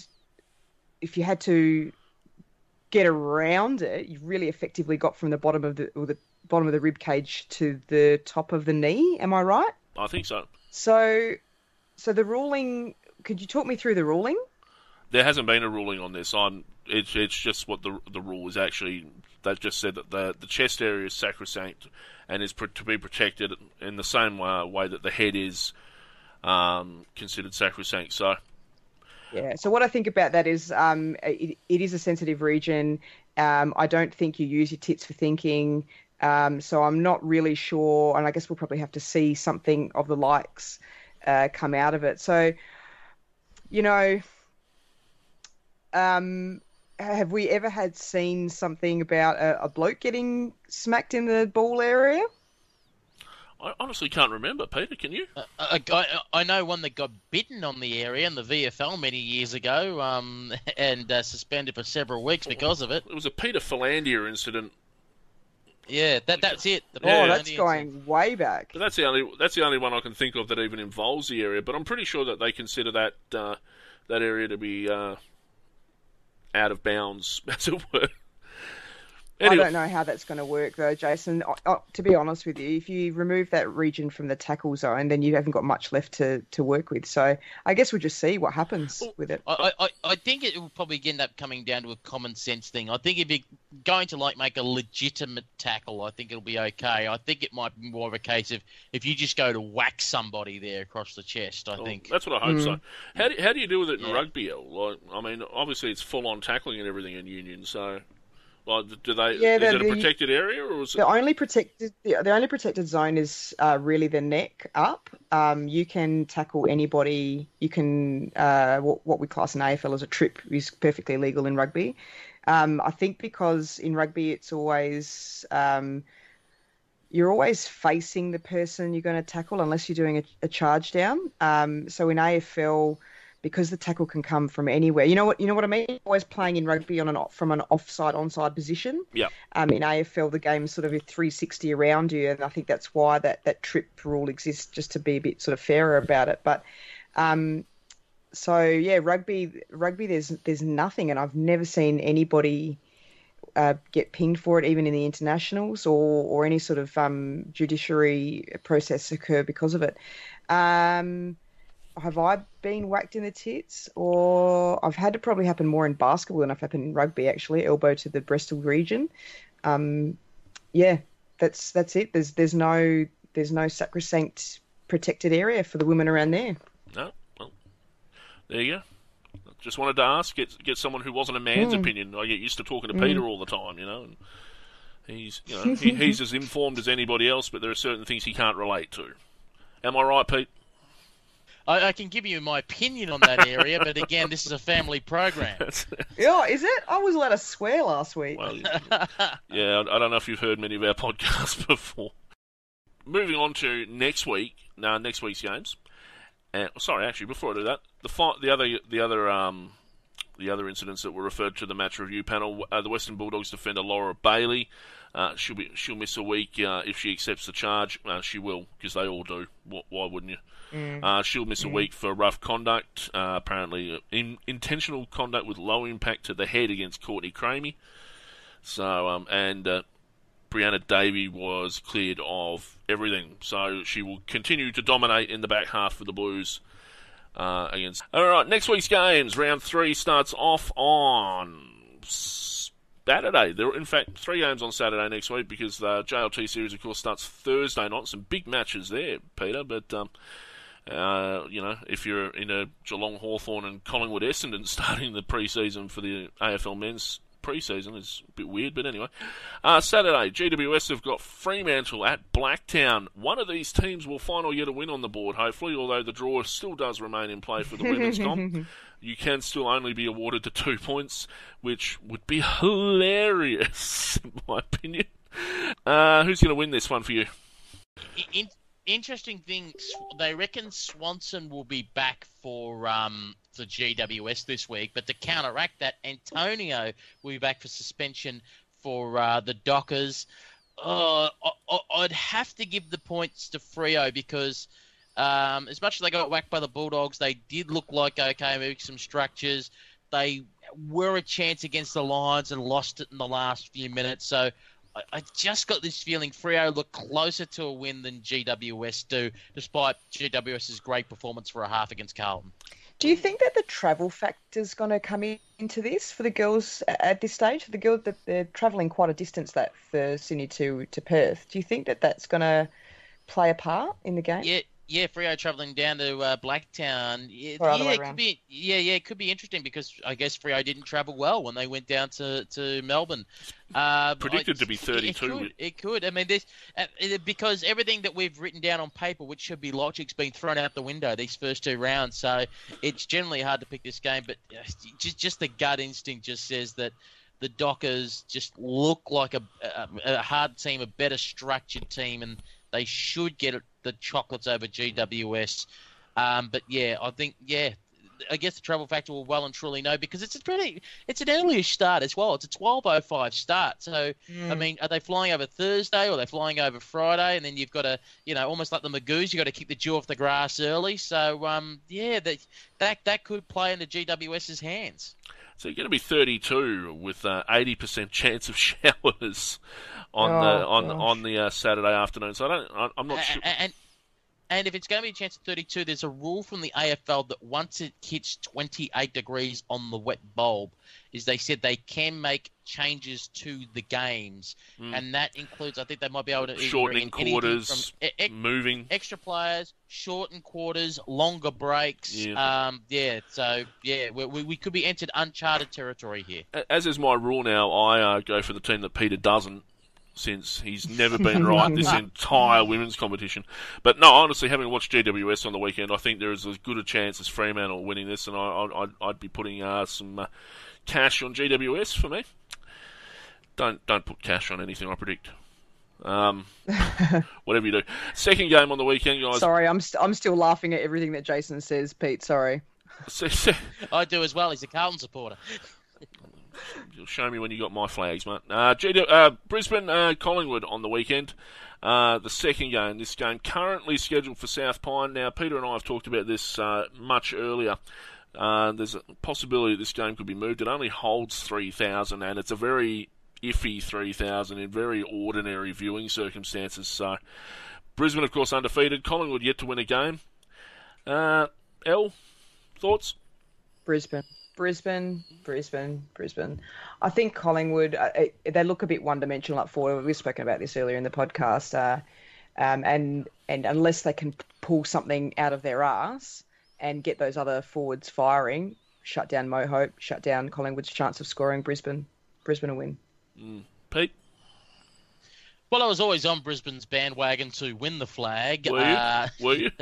if you had to get around it, you really effectively got from the bottom of the or the bottom of the rib cage to the top of the knee. Am I right? I think so. So, so the ruling. Could you talk me through the ruling? There hasn't been a ruling on this. I'm. It's it's just what the the rule is actually. They've just said that the the chest area is sacrosanct and is pro- to be protected in the same way, way that the head is um, considered sacrosanct. So, yeah. So what I think about that is, um, it, it is a sensitive region. Um, I don't think you use your tits for thinking. Um, so I'm not really sure, and I guess we'll probably have to see something of the likes uh, come out of it. So, you know, um. Have we ever had seen something about a, a bloke getting smacked in the ball area? I honestly can't remember, Peter. Can you? Uh, a guy, I know one that got bitten on the area in the V F L many years ago, um, and uh, suspended for several weeks because of it. It was a Peter Philandia incident. Yeah, that that's it. The oh, that's going incident. way back. But that's the only that's the only one I can think of that even involves the area. But I'm pretty sure that they consider that uh, that area to be. Uh, out of bounds, as it were. Anyway. I don't know how that's going to work, though, Jason. I, I, to be honest with you, if you remove that region from the tackle zone, then you haven't got much left to, to work with. So I guess we'll just see what happens well, with it. I, I, I think it will probably end up coming down to a common sense thing. I think if you're going to like make a legitimate tackle, I think it'll be okay. I think it might be more of a case of if you just go to whack somebody there across the chest, I well, think. That's what I hope mm. so. How do, how do you deal with it in yeah. rugby, El? Like, I mean, obviously it's full-on tackling and everything in Union, so... Like, do they? Yeah, is it a the, protected area, or is it... the only protected the, the only protected zone is uh, really the neck up. Um, you can tackle anybody. You can uh, what, what we class in A F L as a trip is perfectly legal in rugby. Um, I think because in rugby it's always um, you're always facing the person you're going to tackle unless you're doing a, a charge down. Um, so in A F L, because the tackle can come from anywhere. You know what? You know what I mean? Always playing in rugby on an from an offside onside position. Yeah. Um, in A F L, the game's sort of a three sixty around you, and I think that's why that, that trip rule exists, just to be a bit sort of fairer about it. But, um, so yeah, rugby, rugby. There's there's nothing, and I've never seen anybody uh, get pinged for it, even in the internationals, or or any sort of um, judiciary process occur because of it. Um, have I been whacked in the tits? Or I've had it probably happen more in basketball than I've happened in rugby, actually, elbow to the Bristol region. Um, yeah, that's that's it. There's there's no there's no sacrosanct protected area for the women around there. No, well, there you go. Just wanted to ask, get get someone who wasn't a man's mm. opinion. I get used to talking to mm. Peter all the time, you know. And he's you know he, he's as informed as anybody else, but there are certain things he can't relate to. Am I right, Pete? I, I can give you my opinion on that area, but again, this is a family program. Yeah, is it? I was allowed to swear last week. Well, yeah, I don't know if you've heard many of our podcasts before. Moving on to next week, no, next week's games. And sorry, actually, before I do that, the fi- the other the other um the other incidents that were referred to the match review panel, uh, the Western Bulldogs defender Laura Bailey. Uh, she'll be she'll miss a week uh, if she accepts the charge. Uh, she will, because they all do. Why, why wouldn't you? Mm. Uh, she'll miss mm. a week for rough conduct. Uh, apparently, in, intentional conduct with low impact to the head against Courtney Cramey. So, um, and uh, Brianna Davey was cleared of everything. So she will continue to dominate in the back half for the Blues. Uh, against. All right, next week's games. Round three starts off on Saturday. There are, in fact, three games on Saturday next week, because the J L T series, of course, starts Thursday night. Some big matches there, Peter. But um, uh, you know, if you're in a Geelong, Hawthorn, and Collingwood Essendon starting the pre-season for the A F L men's pre-season, is a bit weird. But anyway, uh, Saturday, G W S have got Fremantle at Blacktown. One of these teams will finally get a win on the board, hopefully, although the draw still does remain in play for the women's comp. You can still only be awarded the two points, which would be hilarious, in my opinion. Uh, who's going to win this one for you? In- interesting thing, they reckon Swanson will be back for um, the G W S this week, but to counteract that, Antonio will be back for suspension for uh, the Dockers. Uh, I- I'd have to give the points to Freo, because Um, as much as they got whacked by the Bulldogs, they did look like, okay, maybe some structures. They were a chance against the Lions and lost it in the last few minutes. So I, I just got this feeling Freo look closer to a win than G W S do, despite GWS's great performance for a half against Carlton. Do you think that the travel factor is going to come in, into this for the girls at this stage? For the girls, that they're travelling quite a distance, that for Sydney to, to Perth. Do you think that that's going to play a part in the game? Yeah. Yeah, Freo travelling down to uh, Blacktown. Yeah, or other yeah, way it around. could be. Yeah, yeah, it could be interesting, because I guess Freo didn't travel well when they went down to, to Melbourne. Uh, Predicted I, to be thirty-two. It could. It could. I mean, this uh, it, because everything that we've written down on paper, which should be logic's been thrown out the window these first two rounds. So it's generally hard to pick this game, but uh, just just the gut instinct just says that the Dockers just look like a, a, a hard team, a better structured team, and they should get the chocolates over G W S. Um, but yeah, I think, yeah, I guess the travel factor will well and truly know, because it's a pretty, it's an earlier start as well. It's a twelve oh five start. So, mm. I mean, are they flying over Thursday, or are they flying over Friday? And then you've got to, you know, almost like the Magoos, you've got to kick the dew off the grass early. So, um, yeah, that, that, that could play into GWS's hands. So you're going to be thirty-two with uh, eighty percent chance of showers on oh, the on gosh. on the uh, Saturday afternoon. So I don't, I, I'm not and, sure. And, and if it's going to be a chance of thirty-two, there's a rule from the A F L that once it hits twenty-eight degrees on the wet bulb, is they said they can make changes to the games, mm. and that includes, I think they might be able to shortening quarters, from e- e- moving extra players, shorten quarters, longer breaks. Yeah, um, yeah. So yeah, we, we we could be entered uncharted territory here. As is my rule now, I uh, go for the team that Peter doesn't, since he's never been right this entire women's competition. But no, honestly, having watched G W S on the weekend, I think there is as good a chance as Fremantle winning this, and I, I, I'd, I'd be putting uh, some uh, cash on G W S for me. Don't don't put cash on anything I predict. Um, whatever you do. Second game on the weekend, guys. Sorry, I'm st- I'm still laughing at everything that Jason says, Pete. Sorry. So, so, I do as well. He's a Carlton supporter. you'll show me when you got my flags, mate. Uh, G W, uh, Brisbane, uh, Collingwood on the weekend. Uh, the second game, this game currently scheduled for South Pine. Now, Peter and I have talked about this uh, much earlier. Uh, there's a possibility this game could be moved. It only holds three thousand, and it's a very iffy three thousand in very ordinary viewing circumstances. So, Brisbane, of course, undefeated. Collingwood yet to win a game. Uh, Elle, thoughts? Brisbane. Brisbane, Brisbane, Brisbane. I think Collingwood, uh, they look a bit one-dimensional up forward. We've spoken about this earlier in the podcast. Uh, um, and and unless they can pull something out of their arse and get those other forwards firing, shut down Mo Hope, shut down Collingwood's chance of scoring, Brisbane, Brisbane will win. Mm. Pete? Well, I was always on Brisbane's bandwagon to win the flag. Were you? Uh, Were you?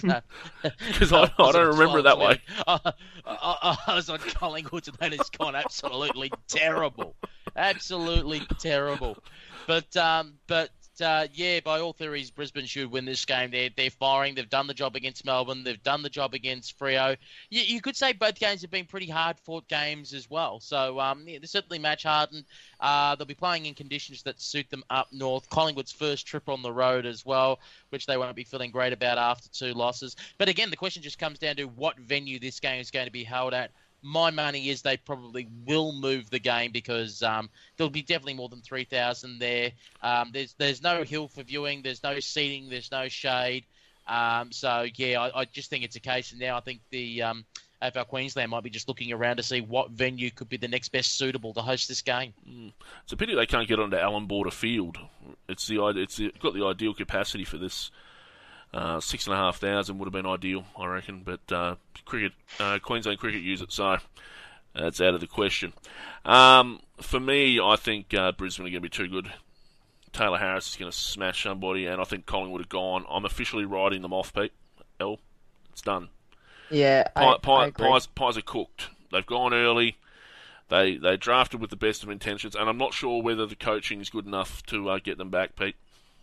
Because I, I don't remember it that way. I, I, I was on Collingwood, and then it's gone absolutely terrible, absolutely terrible. But um, but uh, yeah, by all theories, Brisbane should win this game. They're they're firing. They've done the job against Melbourne. They've done the job against Freo. You, you could say both games have been pretty hard-fought games as well. So um, yeah, they're certainly match-hardened. Uh, they'll be playing in conditions that suit them up north. Collingwood's first trip on the road as well, which they won't be feeling great about after two losses. But again, the question just comes down to what venue this game is going to be held at. My money is they probably will move the game because um, there'll be definitely more than three thousand there. Um, there's there's no hill for viewing. There's no seating. There's no shade. Um, so, yeah, I, I just think it's a case. And now I think the um, A F L Queensland might be just looking around to see what venue could be the next best suitable to host this game. Mm. It's a pity they can't get onto Allan Border Field. It's the it's the, got the ideal capacity for this. Uh, six and a half thousand would have been ideal, I reckon, but uh, cricket, uh, Queensland Cricket use it, so that's out of the question. Um, for me, I think uh, Brisbane are going to be too good. Taylor Harris is going to smash somebody, and I think Collingwood are gone. I'm officially writing them off, Pete. Elle, it's done. Yeah, Pie, I, pie, I agree. pies, pies are cooked. They've gone early. They they drafted with the best of intentions, and I'm not sure whether the coaching is good enough to uh, get them back, Pete.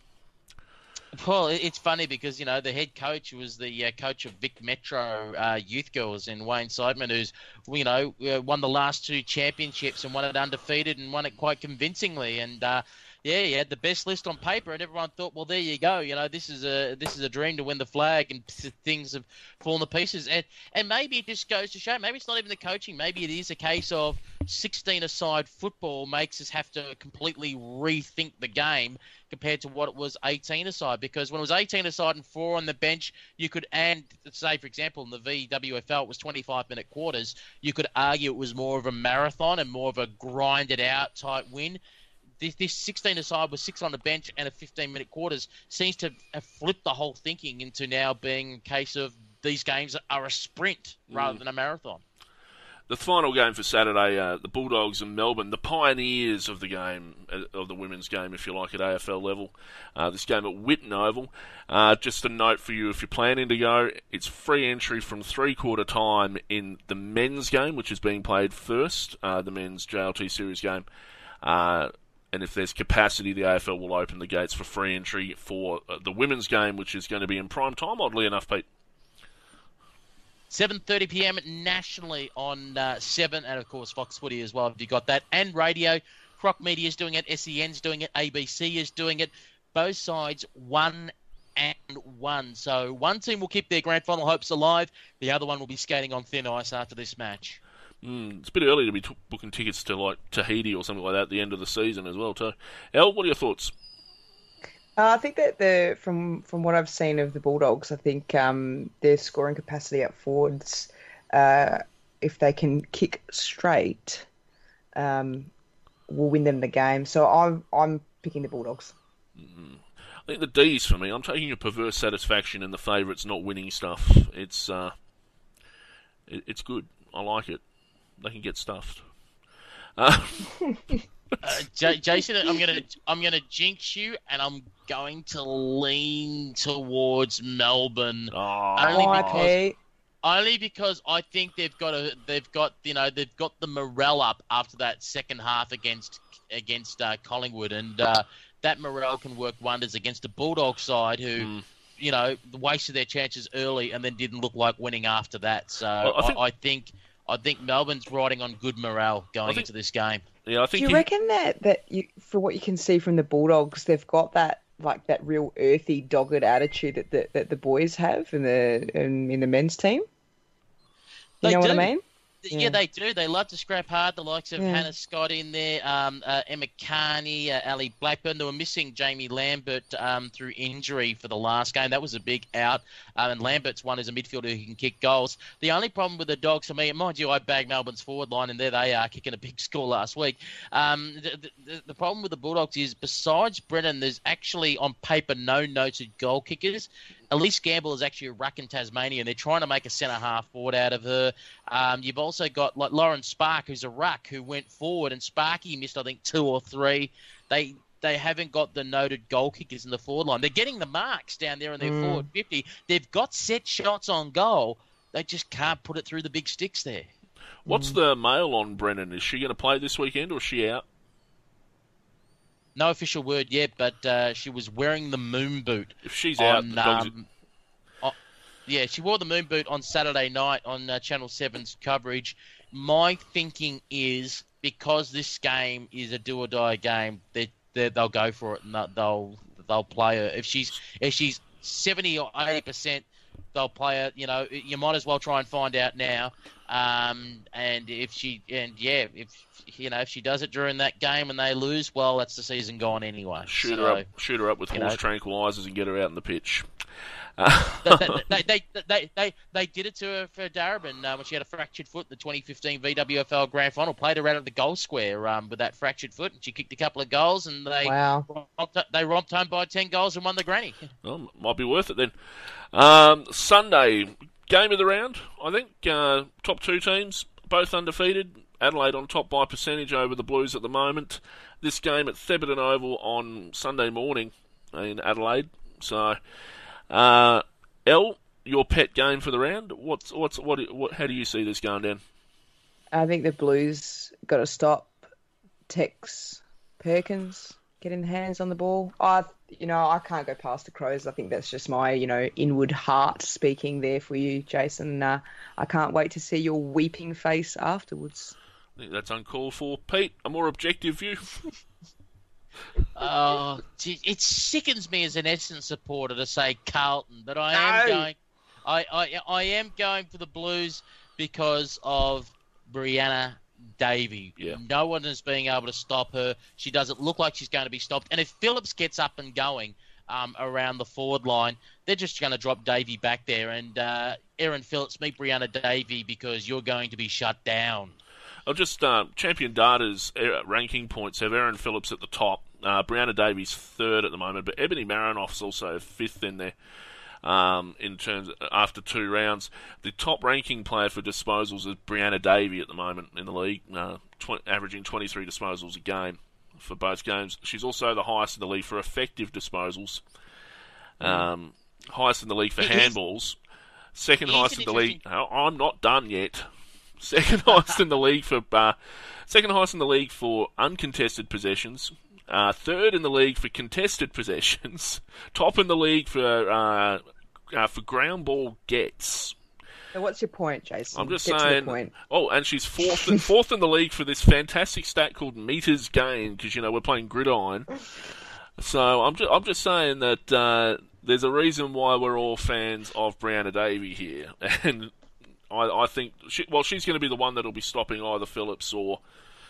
Well, it's funny because, you know, the head coach was the uh, coach of Vic Metro uh, Youth Girls in Wayne Seidman, who's, you know, uh, won the last two championships and won it undefeated and won it quite convincingly. And, uh, yeah, he had the best list on paper, and everyone thought, well, there you go. You know, this is a this is a dream to win the flag, and things have fallen to pieces. And and maybe it just goes to show, maybe it's not even the coaching. Maybe it is a case of sixteen-a-side football makes us have to completely rethink the game compared to what it was eighteen-a-side. Because when it was eighteen-a-side and four on the bench, you could, and say, for example, in the V W F L, it was twenty-five minute quarters, you could argue it was more of a marathon and more of a grinded-out type win. This, this sixteen-a-side with six on the bench and a fifteen-minute quarters seems to have flipped the whole thinking into now being a case of these games are a sprint rather mm. than a marathon. The final game for Saturday, uh, the Bulldogs and Melbourne, the pioneers of the game, uh, of the women's game, if you like, at A F L level. Uh, this game at Whitten Oval. Uh, just a note for you, if you're planning to go, it's free entry from three-quarter time in the men's game, which is being played first, uh, the men's J L T Series game. Uh, and if there's capacity, the A F L will open the gates for free entry for uh, the women's game, which is going to be in prime time, oddly enough, Pete. seven thirty p.m. nationally on uh, seven, and of course Fox Footy as well, if you got that. And radio, Croc Media's doing it, S E N's doing it, A B C is doing it. Both sides, one and one. So one team will keep their grand final hopes alive. The other one will be skating on thin ice after this match. Mm, it's a bit early to be t- booking tickets to like Tahiti or something like that at the end of the season as well, too. Elle, what are your thoughts? Uh, I think that the from from what I've seen of the Bulldogs, I think um, their scoring capacity at forwards, uh, if they can kick straight, um, will win them the game. So I'm I'm picking the Bulldogs. Mm-hmm. I think the D's for me. I'm taking a perverse satisfaction in the favourites not winning stuff. It's uh, it, it's good. I like it. They can get stuffed. Uh, uh, J- Jason, I'm gonna I'm gonna jinx you, and I'm going to lean towards Melbourne. Oh, only because only because I think they've got a they've got you know they've got the morale up after that second half against against uh, Collingwood, and uh, that morale can work wonders against a Bulldog side who. Mm. you know, wasted their chances early and then didn't look like winning after that. So Well, I I, think- I think I think Melbourne's riding on good morale going think- into this game. Yeah, I Do think you he- reckon that, that you, for what you can see from the Bulldogs, they've got that like that real earthy, dogged attitude that the, that the boys have in the in, in the men's team? You They know what I do. mean? Yeah. Yeah. they do. They love to scrap hard. The likes of Yeah. Hannah Scott in there, um, uh, Emma Carney, uh, Ali Blackburn. They were missing Jamie Lambert um, through injury for the last game. That was a big out. Um, and Lambert's one as a midfielder who can kick goals. The only problem with the Dogs for me, and mind you, I bagged Melbourne's forward line, and there they are kicking a big score last week. Um, the, the, the problem with the Bulldogs is, besides Brennan, there's actually on paper no noted goal kickers. Elise Gamble is actually a ruck in Tasmania, and they're trying to make a centre half forward out of her. Um, you've also got like Lauren Spark, who's a ruck, who went forward, and Sparky missed, I think, two or three. They they haven't got the noted goal kickers in the forward line. They're getting the marks down there in their Mm. forward fifty. They've got set shots on goal. They just can't put it through the big sticks there. What's the mail on Brennan? Is she going to play this weekend or is she out? No official word yet, but uh, she was wearing the moon boot. If she's out, on, the Dogs... um, on- yeah, she wore the moon boot on Saturday night on uh, Channel seven's coverage. My thinking is, because this game is a do or die game, they, they they'll go for it and they'll they'll, they'll play her. If she's if she's seventy or eighty percent, they'll play her. You know, you might as well try and find out now. Um, and if she and yeah, if you know if she does it during that game and they lose, well, that's the season gone anyway. shoot So, her up, shoot her up with you horse know. tranquilizers and get her out in the pitch. they, they, they, they, they, they did it to her for Darabin uh, when she had a fractured foot in the twenty fifteen V W F L Grand Final. Played her out of the goal square um, with that fractured foot, and she kicked a couple of goals, and they Wow. romped, they romped home by ten goals and won the granny. Well, might be worth it then. Um, Sunday, game of the round, I think. Uh, top two teams, both undefeated. Adelaide on top by percentage over the Blues at the moment. This game at Thebarton Oval on Sunday morning in Adelaide. So, uh, Elle, your pet game for the round. What's what's what? What? How do you see this going down? I think the Blues got to stop Tex Perkins getting the hands on the ball. I, you know, I can't go past the Crows. I think that's just my, you know, inward heart speaking there for you, Jason. Uh, I can't wait to see your weeping face afterwards. I think that's uncalled for. Pete, a more objective view. Oh, gee, it sickens me as an Essendon supporter to say Carlton, but I am No. going. I, I I am going for the Blues because of Brianna Davey. Yeah. No one is being able to stop her. She doesn't look like she's going to be stopped. And if Phillips gets up and going um, around the forward line, they're just going to drop Davey back there. And uh, Erin Phillips, meet Brianna Davey because you're going to be shut down. I'll just uh, Champion Data's uh, ranking points have Erin Phillips at the top. Uh, Brianna Davies third at the moment, but Ebony Marinoff's also fifth in there. Um, in terms after two rounds, the top ranking player for disposals is Brianna Davey at the moment in the league, uh, tw- averaging twenty-three disposals a game for both games. She's also the highest in the league for effective disposals, um, highest in the league for It is- handballs, second it is highest an in the league. interesting- Oh, I'm not done yet. Second highest in the league for uh, second highest in the league for uncontested possessions. Uh, third in the league for contested possessions. Top in the league for uh, uh, for ground ball gets. So what's your point, Jason? I'm just Get saying. To the point. Oh, and she's fourth in, fourth in the league for this fantastic stat called meters gained, because you know we're playing gridiron. So I'm just I'm just saying that uh, there's a reason why we're all fans of Brianna Davey here, and I, I think she, well she's going to be the one that'll be stopping either Phillips or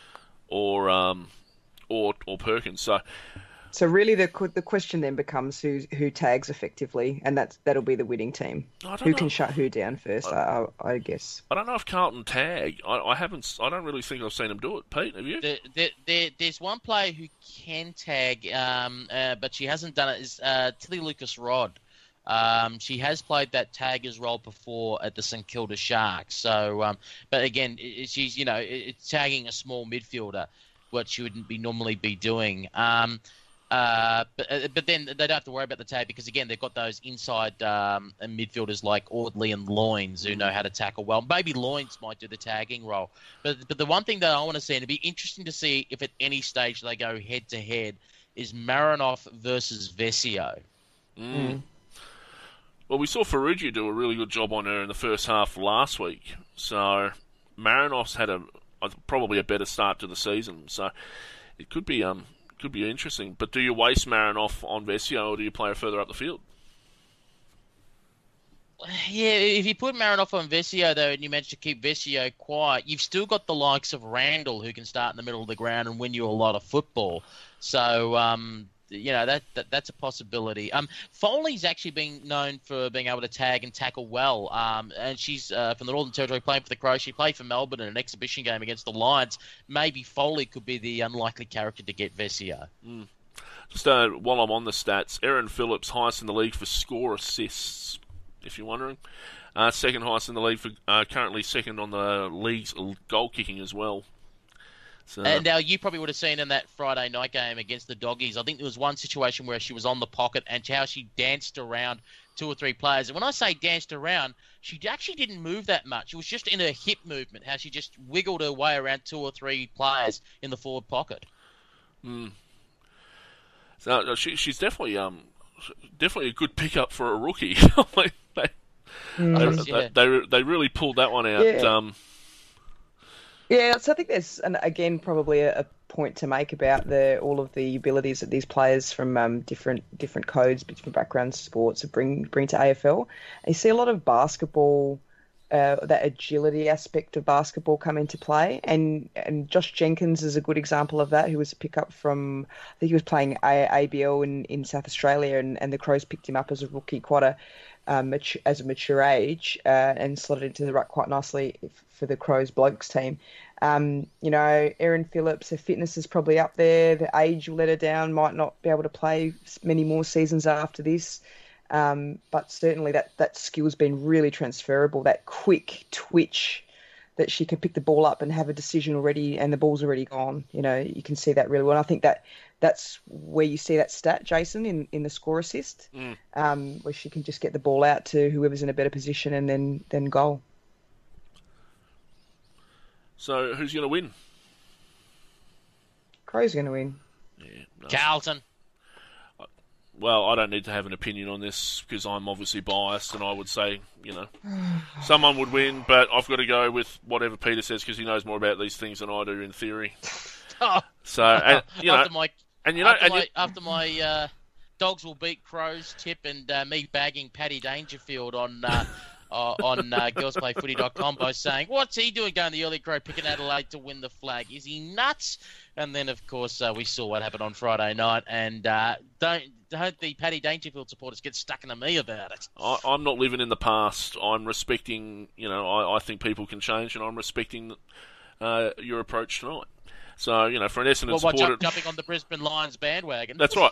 or um or or Perkins. So So really, the the question then becomes who who tags effectively, and that's that'll be the winning team. I don't Who know. can shut who down first? I, I, I guess. I don't know if Carlton tag. I, I haven't. I don't really think I've seen them do it. Pete, have you? There, there, there, there's one player who can tag, um, uh, but she hasn't done it. Is uh, Tilly Lucas Rod. Um, she has played that tagger's role before at the St Kilda Sharks. So, um, but again, it, she's you know it, it's tagging a small midfielder, what she wouldn't be normally be doing. Um, uh, but uh, but then they don't have to worry about the tag because again they've got those inside um, midfielders like Audley and Loynes who know how to tackle well. Maybe Loynes might do the tagging role. But but the one thing that I want to see, and it'd be interesting to see if at any stage they go head to head, is Marinoff versus Vesio. Mm. Well, we saw Ferrugia do a really good job on her in the first half last week. So Marinoff's had a, a probably a better start to the season. So it could be um could be interesting. But do you waste Marinoff on Vesio, or do you play her further up the field? Yeah, if you put Marinoff on Vesio, though, and you manage to keep Vesio quiet, you've still got the likes of Randall, who can start in the middle of the ground and win you a lot of football. So, um, you know, that, that that's a possibility. Um, Foley's actually been known for being able to tag and tackle well, um, and she's uh, from the Northern Territory playing for the Crows. She played for Melbourne in an exhibition game against the Lions. Maybe Foley could be the unlikely character to get Vesio. Mm. Just uh, while I'm on the stats, Erin Phillips, highest in the league for score assists, if you're wondering. Uh, second highest in the league, for uh, currently second on the league's goal kicking as well. So, and now you probably would have seen in that Friday night game against the Doggies, I think there was one situation where she was on the pocket and how she danced around two or three players. And when I say danced around, she actually didn't move that much. It was just in her hip movement, how she just wiggled her way around two or three players in the forward pocket. Mm. So she, she's definitely um definitely a good pickup for a rookie. they, they, Mm. they, Yeah. they, they, they really pulled that one out. Yeah. Um, Yeah, so I think there's, an, again, probably a, a point to make about the all of the abilities that these players from um, different different codes, different backgrounds, sports bring bring to A F L. And you see a lot of basketball, uh, that agility aspect of basketball come into play, and and Josh Jenkins is a good example of that. Who was a pickup from, I think he was playing A B L in, in South Australia, and, and the Crows picked him up as a rookie, quite a um, mature, as a mature age, uh, and slotted into the ruck quite nicely for the Crows blokes team. Um, you know, Erin Phillips, her fitness is probably up there. The age will let her down, might not be able to play many more seasons after this. Um, but certainly that, that skill's been really transferable, that quick twitch that she can pick the ball up and have a decision already and the ball's already gone. You know, you can see that really well. And I think that that's where you see that stat, Jason, in, in the score assist, mm. um, where she can just get the ball out to whoever's in a better position and then, then goal. So who's going to win? Crows going to win. Yeah, no. Carlton. Well, I don't need to have an opinion on this because I'm obviously biased, and I would say, you know, someone would win, but I've got to go with whatever Peter says because he knows more about these things than I do in theory. Oh. So, and, you know, after my, and you know, after and my, you, after my uh, Dogs will beat Crows tip and uh, me bagging Paddy Dangerfield on uh, uh, on uh, girls play footy dot com by saying, what's he doing going the early Crow picking Adelaide to win the flag? Is he nuts? And then, of course, uh, we saw what happened on Friday night, and uh, don't don't the Paddy Dangerfield supporters get stuck into me about it. I, I'm not living in the past. I'm respecting, you know, I, I think people can change, and I'm respecting uh, your approach tonight. So, you know, for an Essendon Well, by supporter... jump, jumping on the Brisbane Lions bandwagon. That's right.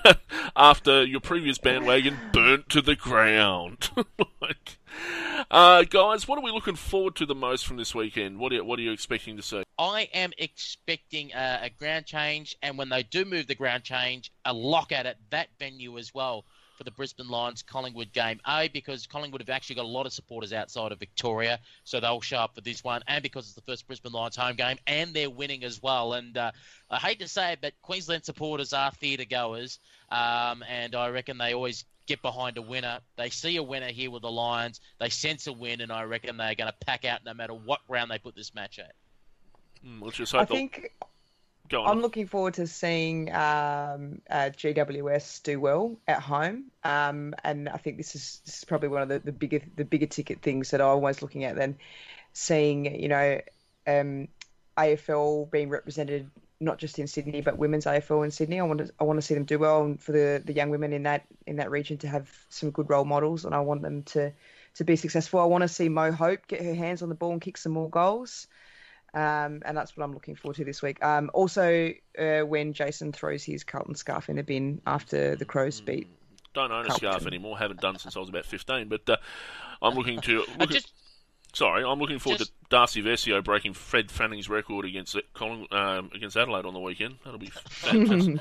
After your previous bandwagon burnt to the ground. like, uh, guys, what are we looking forward to the most from this weekend? What are you, what are you expecting to see? I am expecting a, a ground change, and when they do move the ground change, a lockout at that venue as well for the Brisbane Lions Collingwood game. A, because Collingwood have actually got a lot of supporters outside of Victoria, so they'll show up for this one, and because it's the first Brisbane Lions home game, and they're winning as well. And uh, I hate to say it, but Queensland supporters are theatre goers, um, and I reckon they always get behind a winner. They see a winner here with the Lions, they sense a win, and I reckon they're going to pack out no matter what round they put this match at. Mm, let's just hope I they'll- think Go on. I'm looking forward to seeing um, uh, G W S do well at home, um, and I think this is this is probably one of the, the bigger the bigger ticket things that I'm always looking at. Then seeing you know um, A F L being represented not just in Sydney but women's A F L in Sydney. I want to I want to see them do well, and for the, the young women in that in that region to have some good role models, and I want them to to be successful. I want to see Mo Hope get her hands on the ball and kick some more goals. Um, and that's what I'm looking forward to this week. Um, also, uh, when Jason throws his Carlton scarf in the bin after the Crows beat. Don't own a Carlton. scarf anymore. Haven't done since I was about fifteen. But uh, I'm looking to... I Look just, Sorry, I'm looking forward Just- to Darcy Vesio breaking Fred Fanning's record against Colin, um, against Adelaide on the weekend. That'll be fantastic.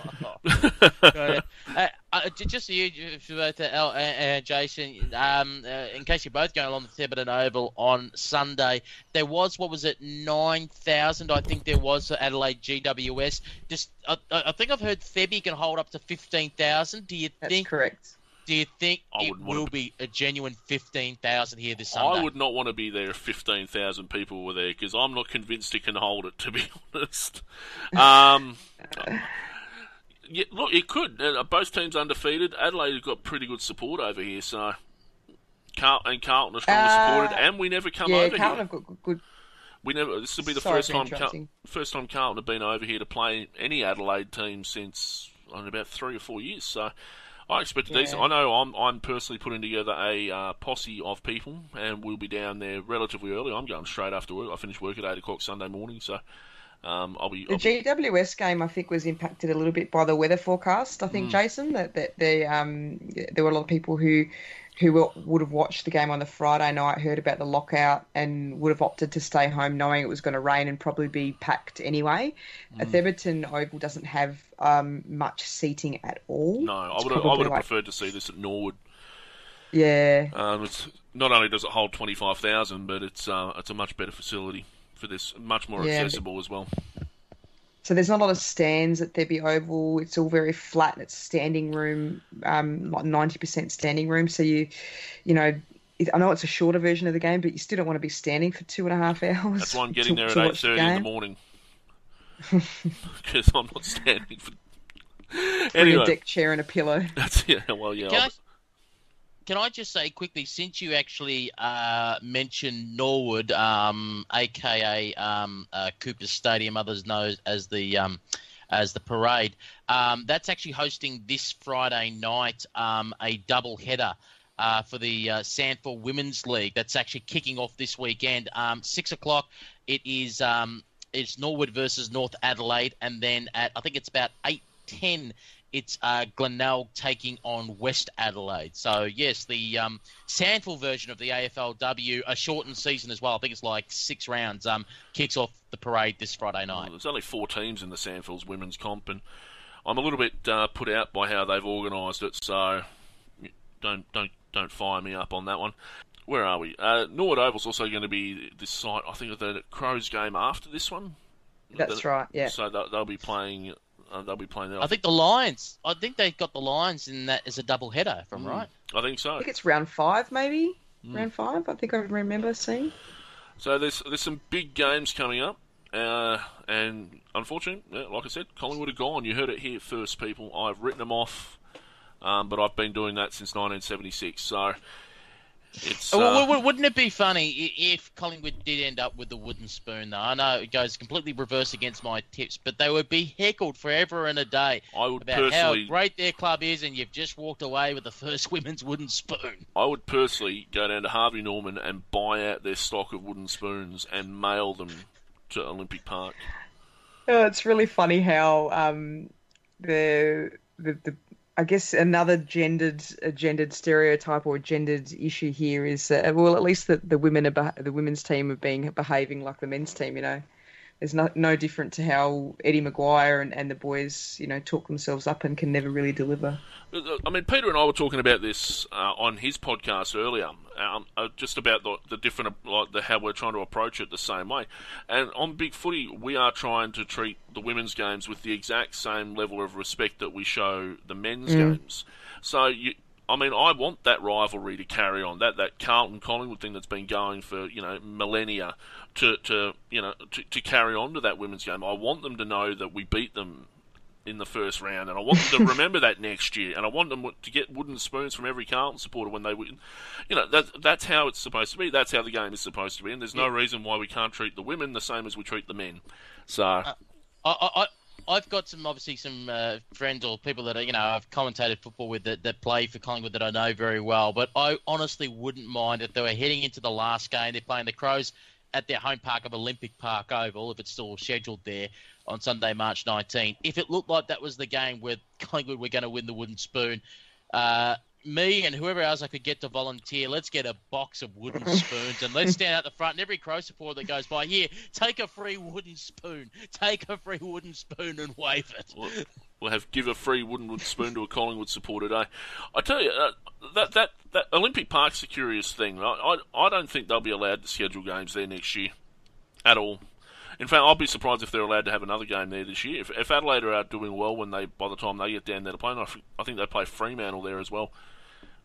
uh, uh, just so you, for both uh, Al and uh, Jason, um, uh, in case you're both going along the Thebarton Oval on Sunday, there was, what was it, nine thousand, I think there was, at Adelaide G W S. Just, I, I think I've heard Thebby can hold up to fifteen thousand. Do you That's think correct. Do you think I it wouldn't want will to be a genuine fifteen thousand here this Sunday? I would not want to be there if fifteen thousand people were there, because I'm not convinced it can hold it, to be honest. Um, yeah, look, it could. Uh, both teams undefeated. Adelaide have got pretty good support over here, so Carl- and Carlton are strongly Uh, supported, and we never come yeah, over Carlton here. have got good. good We never. This will be the Sorry first for time. Car- interrupting. first time Carlton have been over here to play any Adelaide team since on about three or four years. So I expect a Yeah. decent. I know I'm. I'm personally putting together a uh, posse of people, and we'll be down there relatively early. I'm going straight after work. I finish work at eight o'clock Sunday morning, so um, I'll be. The I'll be G W S game, I think, was impacted a little bit by the weather forecast. I think, Jason, that that the um there were a lot of people who who were, would have watched the game on the Friday night, heard about the lockout, and would have opted to stay home knowing it was going to rain and probably be packed anyway. Mm. Theberton Oval doesn't have um, much seating at all. no, I It's would. I probably would have like- preferred to see this at Norwood. Yeah. Um, it's not only does it hold twenty five thousand, but it's uh, it's a much better facility for this, much more Yeah. accessible as well. So there's not a lot of stands at Thebe Oval. It's all very flat. It's standing room, um, like ninety percent standing room. So you, you know, it, I know it's a shorter version of the game, but you still don't want to be standing for two and a half hours. That's why I'm getting to- there at to eight watch the thirty in the game. morning, because I'm not standing for. Bring a Anyway, deck chair and a pillow. that's yeah. Well, yeah. Can I'll- I, can I just say quickly, since you actually uh, mentioned Norwood, um, aka um, uh, Cooper Stadium, others know as the um, as the parade, um, that's actually hosting this Friday night um, a double header. Uh, for the uh, Sandford Women's League, that's actually kicking off this weekend. Um, six o'clock, it is um, it's Norwood versus North Adelaide, and then at I think it's about eight ten. It's uh, Glenelg taking on West Adelaide. So, yes, the um, Sandford version of the A F L W, a shortened season as well. I think it's like six rounds, um, kicks off the parade this Friday Well, night. there's only four teams in the Sandfield's women's comp, and I'm a little bit uh, put out by how they've organised it. So don't don't don't fire me up on that one. Where are we? Uh, Norwood Oval's also going to be this site. I think of the Crows game after this one. That's The- right. Yeah. So they'll, they'll be playing. Uh, they'll be playing there. I think the Lions, I think they've got the Lions in that as a double header, if I'm right. I think so. I think it's round five, maybe. Mm. Round five. I think I remember seeing. So there's there's some big games coming up, uh, and unfortunately, yeah, like I said, Collingwood are gone. You heard it here first, people. I've written them off, um, but I've been doing that since nineteen seventy-six. So it's Oh, uh, w- w- wouldn't it be funny i- if Collingwood did end up with the wooden spoon, though? I know it goes completely reverse against my tips, but they would be heckled forever and a day I would about personally, how great their club is, and you've just walked away with the first women's wooden spoon. I would personally go down to Harvey Norman and buy out their stock of wooden spoons and mail them to Olympic Park. Oh, it's really funny how um, the, the the I guess another gendered a gendered stereotype or gendered issue here is uh, well, at least the, the women are beh- the women's team are being behaving like the men's team. You know, there's no no different to how Eddie Maguire and, and the boys, you know, talk themselves up and can never really deliver. I mean, Peter and I were talking about this uh, on his podcast earlier, um, uh, just about the, the different, like the how we're trying to approach it the same way. And on Big Footy, we are trying to treat the women's games with the exact same level of respect that we show the men's Mm. games. So, you, I mean, I want that rivalry to carry on, that that Carlton Collingwood thing that's been going for you know millennia to, to you know to, to carry on to that women's game. I want them to know that we beat them in the first round, and I want them to remember that next year, and I want them to get wooden spoons from every Carlton supporter when they win. You know, that, that's how it's supposed to be. That's how the game is supposed to be, and there's no reason why we can't treat the women the same as we treat the men. So, Uh, I, I, I've got some, obviously, some uh, friends or people that are, you know, I've commentated football with that, that play for Collingwood that I know very well, but I honestly wouldn't mind if they were heading into the last game. They're playing the Crows at their home park of Olympic Park Oval, if it's still scheduled there, on Sunday, March nineteenth. If it looked like that was the game where Collingwood were going to win the wooden spoon, uh, me and whoever else I could get to volunteer, let's get a box of wooden spoons and let's stand out the front, and every Crow supporter that goes by, here, take a free wooden spoon, take a free wooden spoon and wave it. we'll, we'll have give a free wooden spoon to a Collingwood supporter today. I tell you, uh, that, that, that Olympic Park's a curious thing. I, I, I don't think they'll be allowed to schedule games there next year at all. In fact, I'll be surprised if they're allowed to have another game there this year. If, if Adelaide are out doing well when they, by the time they get down there to play, and I, I think they play Fremantle there as well.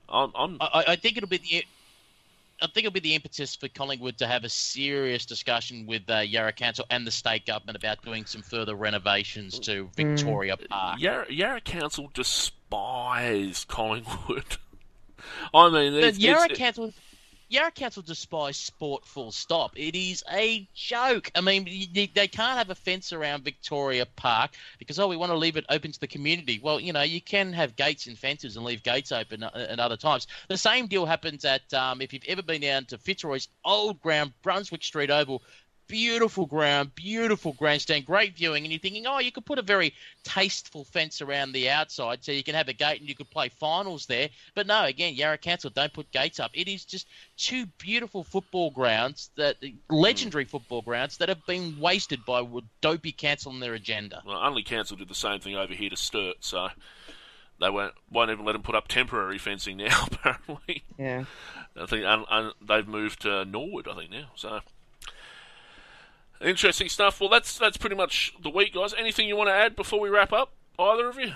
I'm, I'm... I, I think it'll be the. I think it'll be the impetus for Collingwood to have a serious discussion with uh, Yarra Council and the state government about doing some further renovations to Victoria mm. Park. Yarra, Yarra Council despise Collingwood. I mean, it's, Yarra it's, Council. Yarra Council despise sport full stop. It is a joke. I mean, you, they can't have a fence around Victoria Park because, oh, we want to leave it open to the community. Well, you know, you can have gates and fences and leave gates open at other times. The same deal happens at, um, if you've ever been down to Fitzroy's old ground, Brunswick Street Oval. Beautiful ground, beautiful grandstand, great viewing, and you're thinking, oh, you could put a very tasteful fence around the outside so you can have a gate and you could play finals there. But no, again, Yarra Council don't put gates up. It is just two beautiful football grounds, that legendary football grounds that have been wasted by dopey council on their agenda. Well, Unley Council did the same thing over here to Sturt, so they won't, won't even let them put up temporary fencing now, apparently. Yeah. I think un, un, they've moved to Norwood, I think, now, so... Interesting stuff. Well, that's that's pretty much the week, guys. Anything you want to add before we wrap up, either of you?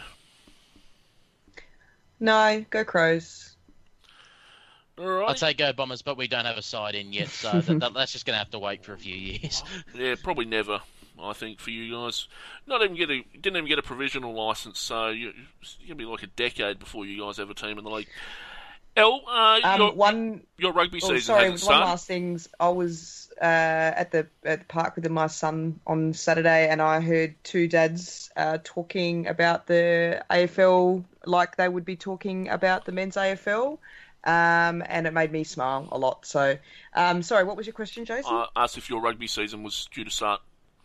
No, go Crows. All right. I'd say go Bombers, but we don't have a side in yet, so that, that, that's just going to have to wait for a few years. Yeah, probably never, I think, for you guys. Not even get a didn't even get a provisional license, so you, it's going to be like a decade before you guys have a team in the league. El, uh, um, your, one, your rugby oh, season sorry, hasn't one started. last thing. I was uh, at the at the park with my son on Saturday, and I heard two dads uh, talking about the A F L like they would be talking about the men's A F L, um, and it made me smile a lot. So, um, sorry, what was your question, Jason? I asked if your rugby season was due to start.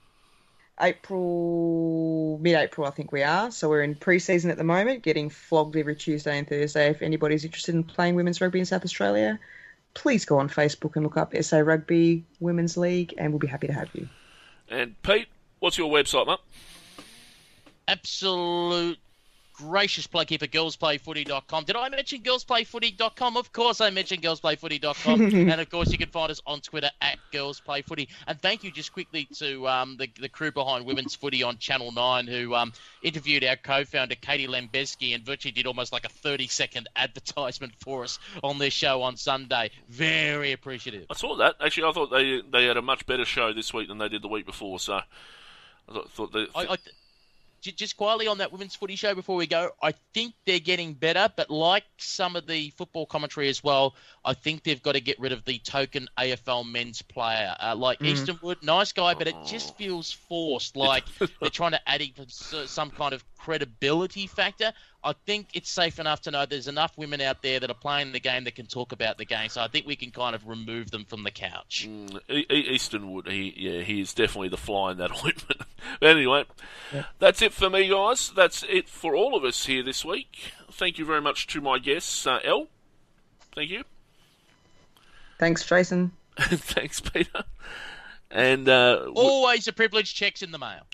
April, mid-April, I think we are. So we're in pre-season at the moment, getting flogged every Tuesday and Thursday. If anybody's interested in playing women's rugby in South Australia, please go on Facebook and look up S A Rugby Women's League, and we'll be happy to have you. And Pete, what's your website, mate? Absolute gracious plug here for girls play footy dot com. Did I mention girls play footy dot com? Of course I mentioned girls play footy dot com. And, of course, you can find us on Twitter at girlsplayfooty. And thank you just quickly to um, the, the crew behind Women's Footy on Channel nine who um, interviewed our co-founder, Katie Lembeski, and virtually did almost like a thirty-second advertisement for us on their show on Sunday. Very appreciative. I saw that. Actually, I thought they they had a much better show this week than they did the week before. So I thought, thought they... I, I th- Just quietly on that women's footy show before we go, I think they're getting better, but like some of the football commentary as well, I think they've got to get rid of the token A F L men's player. Uh, like mm. Eastonwood, nice guy, but it just feels forced, like they're trying to add some kind of credibility factor. I think it's safe enough to know there's enough women out there that are playing the game that can talk about the game, so I think we can kind of remove them from the couch. Mm, e- Eastonwood, he yeah, he is definitely the fly in that ointment. But anyway, yeah. That's it for me, guys. That's it for all of us here this week. Thank you very much to my guests. Uh, El, thank you. Thanks, Jason. Thanks, Peter. And uh, always a privilege. Checks in the mail.